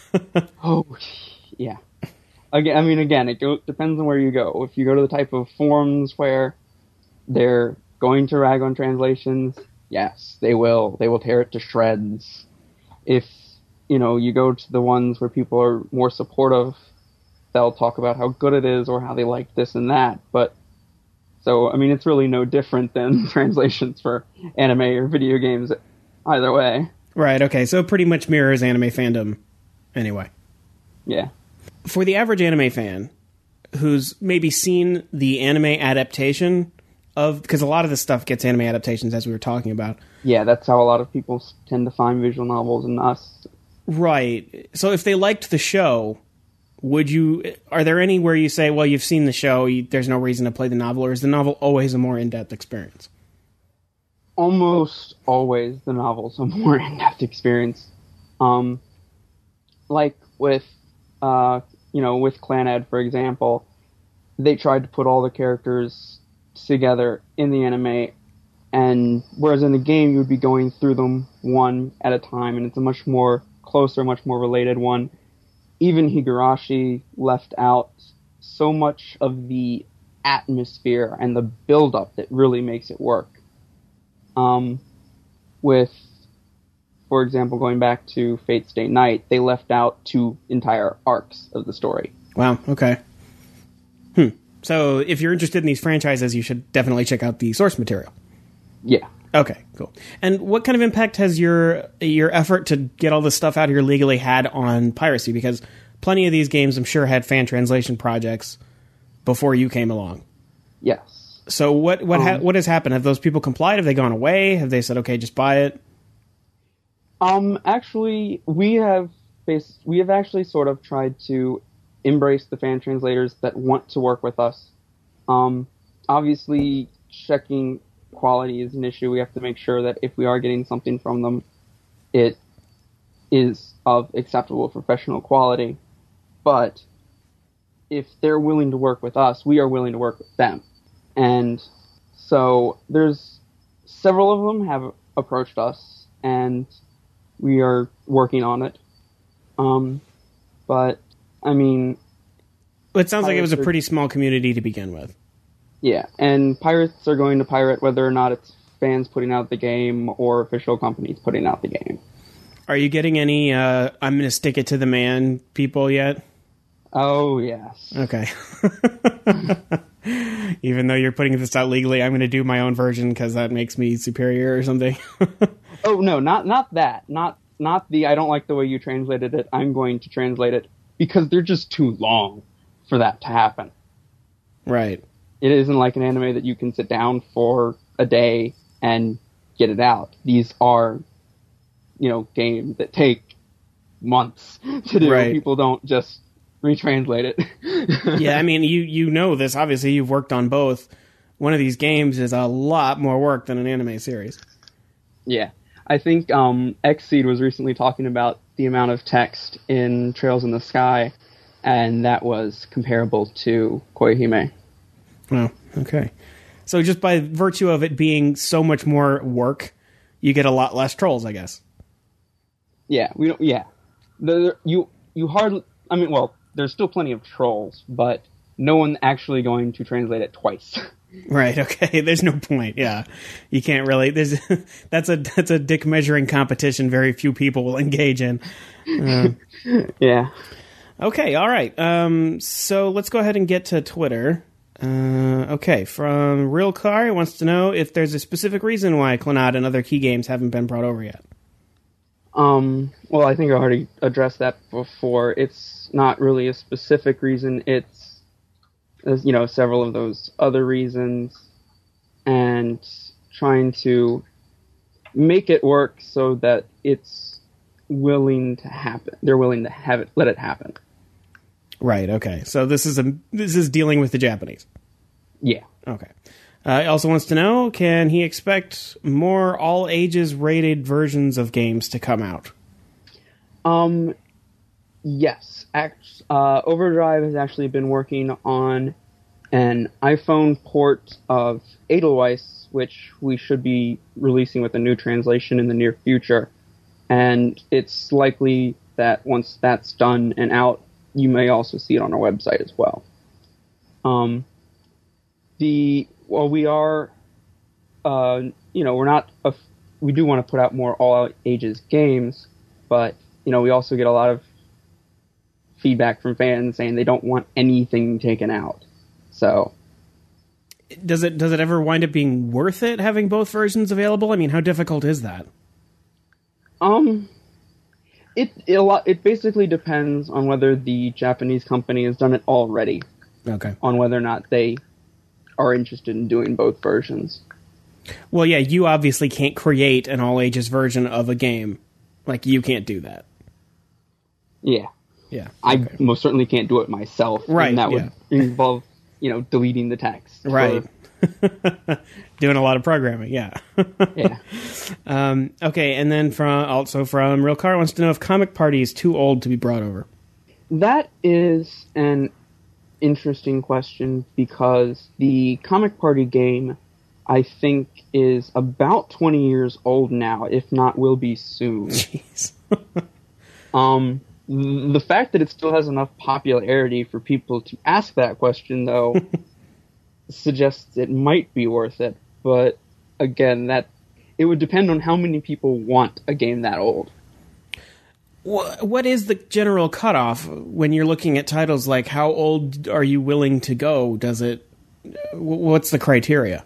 Oh, yeah. Again, I mean, again, it go, depends on where you go. If you go to the type of forums where they're going to rag on translations, yes, they will. They will tear it to shreds. If, you know, you go to the ones where people are more supportive, they'll talk about how good it is or how they like this and that. But, so, I mean, it's really no different than translations for anime or video games either way. Right, okay, so it pretty much mirrors anime fandom anyway. Yeah. For the average anime fan who's maybe seen the anime adaptation of, because a lot of this stuff gets anime adaptations, as we were talking about. Yeah, that's how a lot of people tend to find visual novels, and us. Right. So if they liked the show, would you, are there any where you say, well, you've seen the show, you, there's no reason to play the novel, or is the novel always a more in-depth experience? Almost always the novel's a more in-depth experience. Um, like with, uh, you know, with Clannad, for example, they tried to put all the characters together in the anime, and whereas in the game you would be going through them one at a time, and it's a much more closer, much more related one. Even Higurashi left out so much of the atmosphere and the build-up that really makes it work. Um, with, for example, going back to Fate Stay Night, they left out two entire arcs of the story. Wow, okay. Hmm. So if you're interested in these franchises, you should definitely check out the source material. Yeah. Okay, cool. And what kind of impact has your your effort to get all this stuff out here legally had on piracy? Because plenty of these games, I'm sure, had fan translation projects before you came along. Yes. So what what um, ha- what has happened? Have those people complied? Have they gone away? Have they said, okay, just buy it? Um, actually, we have based, we have actually sort of tried to embrace the fan translators that want to work with us. Um, obviously, checking quality is an issue. We have to make sure that if we are getting something from them, it is of acceptable professional quality. But if they're willing to work with us, we are willing to work with them. And so there's several of them have approached us, and we are working on it. Um, but, I mean... It sounds like it was a pretty small community to begin with. Yeah, and pirates are going to pirate whether or not it's fans putting out the game or official companies putting out the game. Are you getting any, uh, I'm going to stick it to the man people yet? Oh, yes. Okay. Even though you're putting this out legally, I'm going to do my own version because that makes me superior or something. Oh no, not not that. Not not the I don't like the way you translated it. I'm going to translate it because they're just too long for that to happen. Right. It isn't like an anime that you can sit down for a day and get it out. These are, you know, games that take months to do. Right. People don't just retranslate it. Yeah, I mean, you you know this. Obviously, you've worked on both. One of these games is a lot more work than an anime series. Yeah. I think um, Xseed was recently talking about the amount of text in Trails in the Sky, and that was comparable to Koihime. Oh, okay. So just by virtue of it being so much more work, you get a lot less trolls, I guess. Yeah, we don't. Yeah, the, you you hardly. I mean, well, there's still plenty of trolls, but no one actually going to translate it twice. Right. Okay. There's no point. Yeah, you can't really. There's that's a that's a dick measuring competition. Very few people will engage in. Uh, yeah. Okay. All right. Um. So let's go ahead and get to Twitter. Uh, okay, from Real Car, he wants to know if there's a specific reason why Clannad and other key games haven't been brought over yet. Um, well, I think I already addressed that before. It's not really a specific reason. It's, you know, several of those other reasons, and trying to make it work so that it's willing to happen. They're willing to have it, let it happen. Right. Okay. So this is a this is dealing with the Japanese. Yeah. Okay. Uh, he also wants to know: can he expect more all ages rated versions of games to come out? Um. Yes. Act, uh, Overdrive has actually been working on an iPhone port of Edelweiss, which we should be releasing with a new translation in the near future. And it's likely that once that's done and out, you may also see it on our website as well. Um, the well, we are, uh, you know, we're not. A, we do want to put out more all ages games, but you know, we also get a lot of feedback from fans saying they don't want anything taken out. So, does it does it ever wind up being worth it having both versions available? I mean, how difficult is that? Um. It it, a lot, it basically depends on whether the Japanese company has done it already. Okay. On whether or not they are interested in doing both versions. Well, yeah, you obviously can't create an all-ages version of a game. Like, you can't do that. Yeah. Yeah. I okay. most certainly can't do it myself. Right, And that yeah. would involve, you know, deleting the text. Right. For, doing a lot of programming, yeah. yeah. Um, okay, and then from also from Real Car wants to know if Comic Party is too old to be brought over. That is an interesting question because the Comic Party game, I think, is about twenty years old now, if not will be soon. Jeez. um, the fact that it still has enough popularity for people to ask that question, though, suggests it might be worth it. But again, that it would depend on how many people want a game that old. What is the general cutoff when you're looking at titles like how old are you willing to go? Does it? What's the criteria?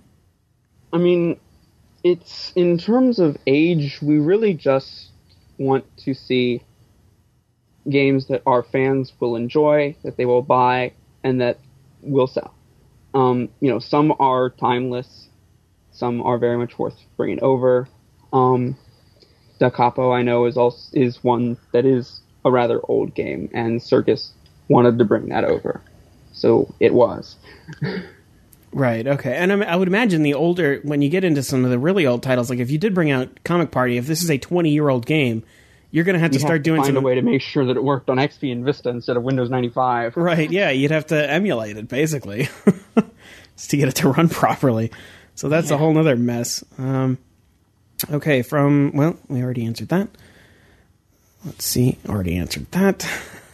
I mean, it's in terms of age, we really just want to see games that our fans will enjoy, that they will buy, and that will sell. Um, you know, some are timeless, some are very much worth bringing over. Um, Da Capo, I know, is also is one that is a rather old game, and Circus wanted to bring that over, so it was. Right. Okay. And I, I would imagine the older, when you get into some of the really old titles, like if you did bring out Comic Party, if this is a twenty-year-old game, you're going to have to You'd start have to doing find some a way to make sure that it worked on X P and Vista instead of Windows ninety-five. Right. Yeah. You'd have to emulate it basically, just to get it to run properly. So that's Yeah. a whole nother mess. Um, okay. From well, we already answered that. Let's see. Already answered that.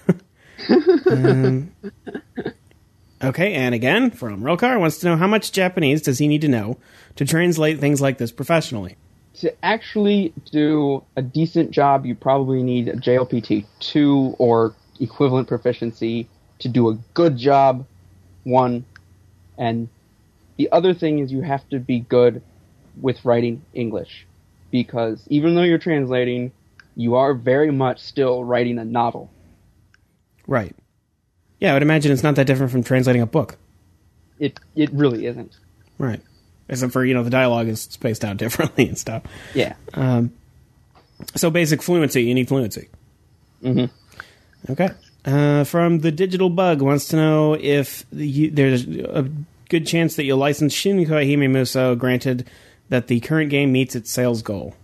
um, okay. And again, from Rilcar wants to know how much Japanese does he need to know to translate things like this professionally? To actually do a decent job, you probably need a J L P T two or equivalent proficiency. To do a good job, one, And the other thing is you have to be good with writing English, because even though you're translating, you are very much still writing a novel. Right. Yeah, I would imagine it's not that different from translating a book. It it really isn't. Right. Except for, you know, the dialogue is spaced out differently and stuff. Yeah. Um, so basic fluency, you need fluency. Mm-hmm. Okay. Uh, from The Digital Bug wants to know if you, there's a good chance that you'll license Shin Koihime Muso, granted that the current game meets its sales goal.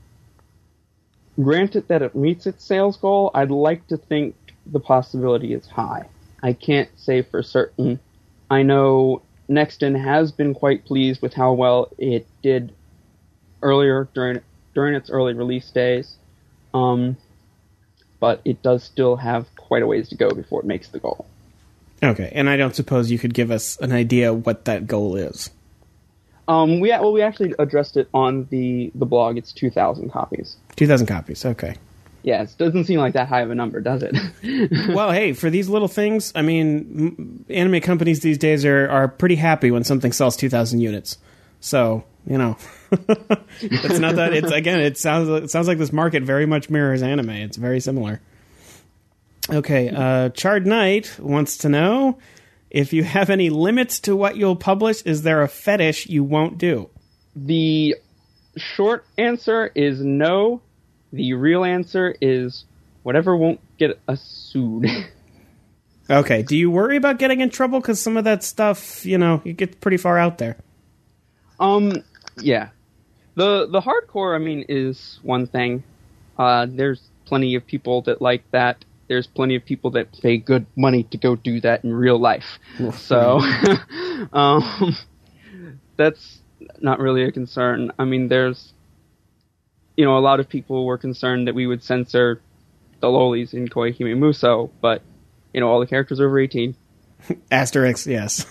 Granted that it meets its sales goal, I'd like to think the possibility is high. I can't say for certain. I know Nexton has been quite pleased with how well it did earlier during during its early release days, um, but it does still have quite a ways to go before it makes the goal. Okay, and I don't suppose you could give us an idea what that goal is. Um, we well, we actually addressed it on the, the blog. It's two thousand copies. two thousand copies, okay. Yeah, it doesn't seem like that high of a number, does it? Well, hey, for these little things, I mean, m- anime companies these days are, are pretty happy when something sells two thousand units. So, you know, it's not that, it's, again, it sounds, it sounds like this market very much mirrors anime. It's very similar. Okay, uh, Charred Knight wants to know if you have any limits to what you'll publish. Is there a fetish you won't do? The short answer is no. The real answer is whatever won't get us sued. Okay, do you worry about getting in trouble? Because some of that stuff, you know, it gets pretty far out there. Um, yeah. The the hardcore, I mean, is one thing. Uh, there's plenty of people that like that. There's plenty of people that pay good money to go do that in real life. So, um, that's not really a concern. I mean, there's, you know, a lot of people were concerned that we would censor the lolis in Koihime Muso, but, you know, all the characters are over eighteen. Asterix, yes.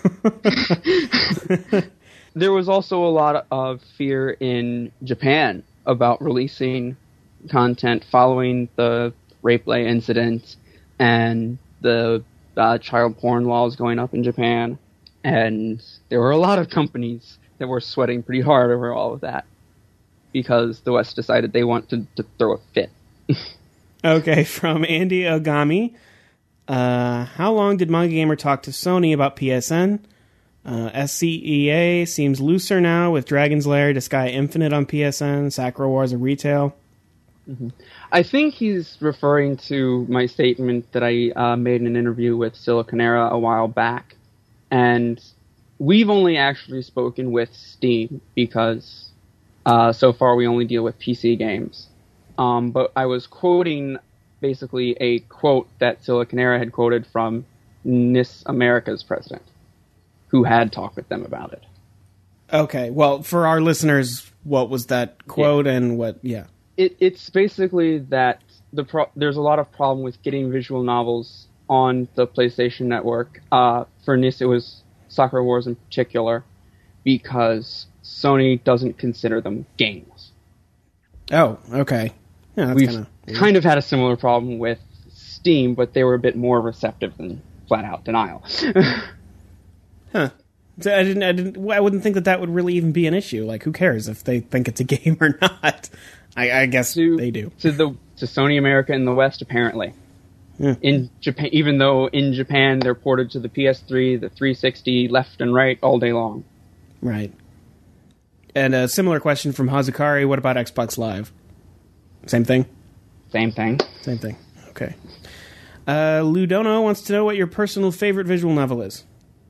There was also a lot of fear in Japan about releasing content following the Rape-Lay incident and the uh, child porn laws going up in Japan. And there were a lot of companies that were sweating pretty hard over all of that, because the West decided they wanted to, to throw a fit. Okay, from Andy Ogami. Uh, how long did Manga Gamer talk to Sony about P S N? Uh, S C E A seems looser now with Dragon's Lair, Disgaea Infinite on P S N, Sakura Wars of retail. Mm-hmm. I think he's referring to my statement that I uh, made in an interview with Siliconera a while back. And we've only actually spoken with Steam because uh, so far we only deal with P C games. Um, but I was quoting basically a quote that Siliconera had quoted from N I S America's president, who had talked with them about it. Okay, well, for our listeners, what was that quote yeah. and what, yeah. It, it's basically that the pro- there's a lot of problem with getting visual novels on the PlayStation Network. Uh, for N I S, it was Sakura Wars in particular, because Sony doesn't consider them games. Oh, okay. Yeah, that's We've kinda kind of had a similar problem with Steam, but they were a bit more receptive than flat-out denial. Huh. So I didn't. I didn't. I wouldn't think that that would really even be an issue. Like, who cares if they think it's a game or not? I, I guess to, they do. To the to Sony America in the West, apparently. Yeah. In Japan, even though in Japan they're ported to the P S three, the three sixty, left and right all day long. Right. And a similar question from Hazukari: what about Xbox Live? Same thing. Same thing. Same thing. Okay. Uh, Ludono wants to know what your personal favorite visual novel is.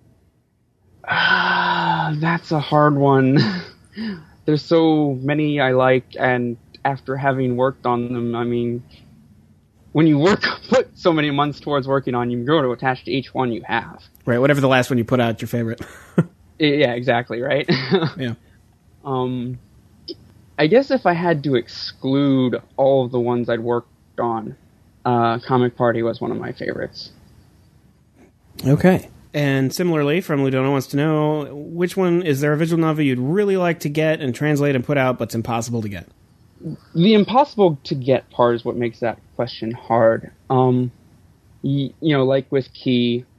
Ah, that's a hard one. There's so many I like, and after having worked on them, I mean, when you work, put so many months towards working on, you grow to attach to each one you have. Right, whatever the last one you put out, your favorite. Yeah, exactly, right? Yeah. Um, I guess if I had to exclude all of the ones I'd worked on, uh, Comic Party was one of my favorites. Okay. And similarly, from Ludono wants to know, which one, is there a visual novel you'd really like to get and translate and put out, but it's impossible to get? The impossible to get part is what makes that question hard. Um, y- you know, like with Key,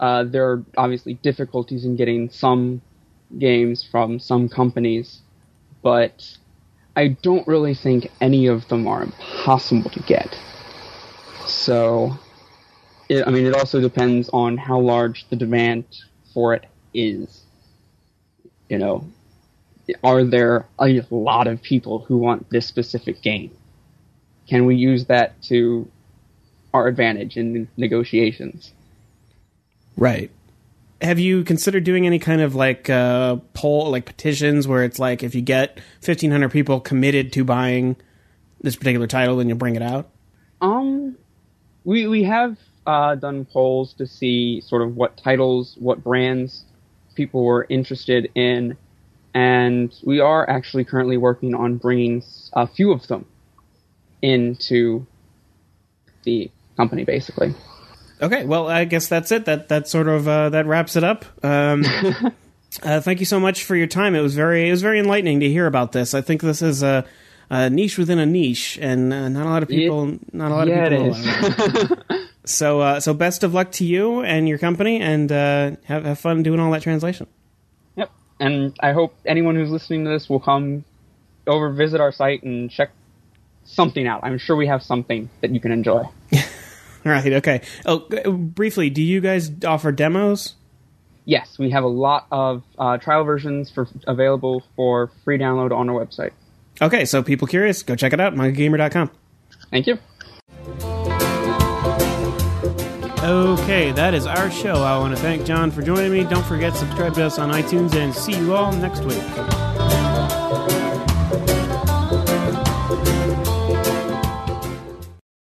Uh, there are obviously difficulties in getting some games from some companies, but I don't really think any of them are impossible to get. So, it, I mean, it also depends on how large the demand for it is. You know, are there a lot of people who want this specific game? Can we use that to our advantage in negotiations? Right. Have you considered doing any kind of like uh, poll, like petitions, where it's like if you get fifteen hundred people committed to buying this particular title, then you'll bring it out? Um, we we have uh, done polls to see sort of what titles, what brands people were interested in, and we are actually currently working on bringing a few of them into the company, basically. Okay, well, I guess that's it. That that sort of uh, that wraps it up. Um, uh, thank you so much for your time. It was very it was very enlightening to hear about this. I think this is a, a niche within a niche, and uh, not a lot of people. It, not a lot yeah, of people. It is. so uh, so best of luck to you and your company, and uh, have have fun doing all that translation. Yep, and I hope anyone who's listening to this will come over, visit our site, and check something out. I'm sure we have something that you can enjoy. Right, okay. Oh, briefly, do you guys offer demos? Yes, we have a lot of uh, trial versions for available for free download on our website. Okay, so people curious, go check it out, manga gamer dot com. Thank you. Okay, that is our show. I want to thank John for joining me. Don't forget, subscribe to us on iTunes, and see you all next week.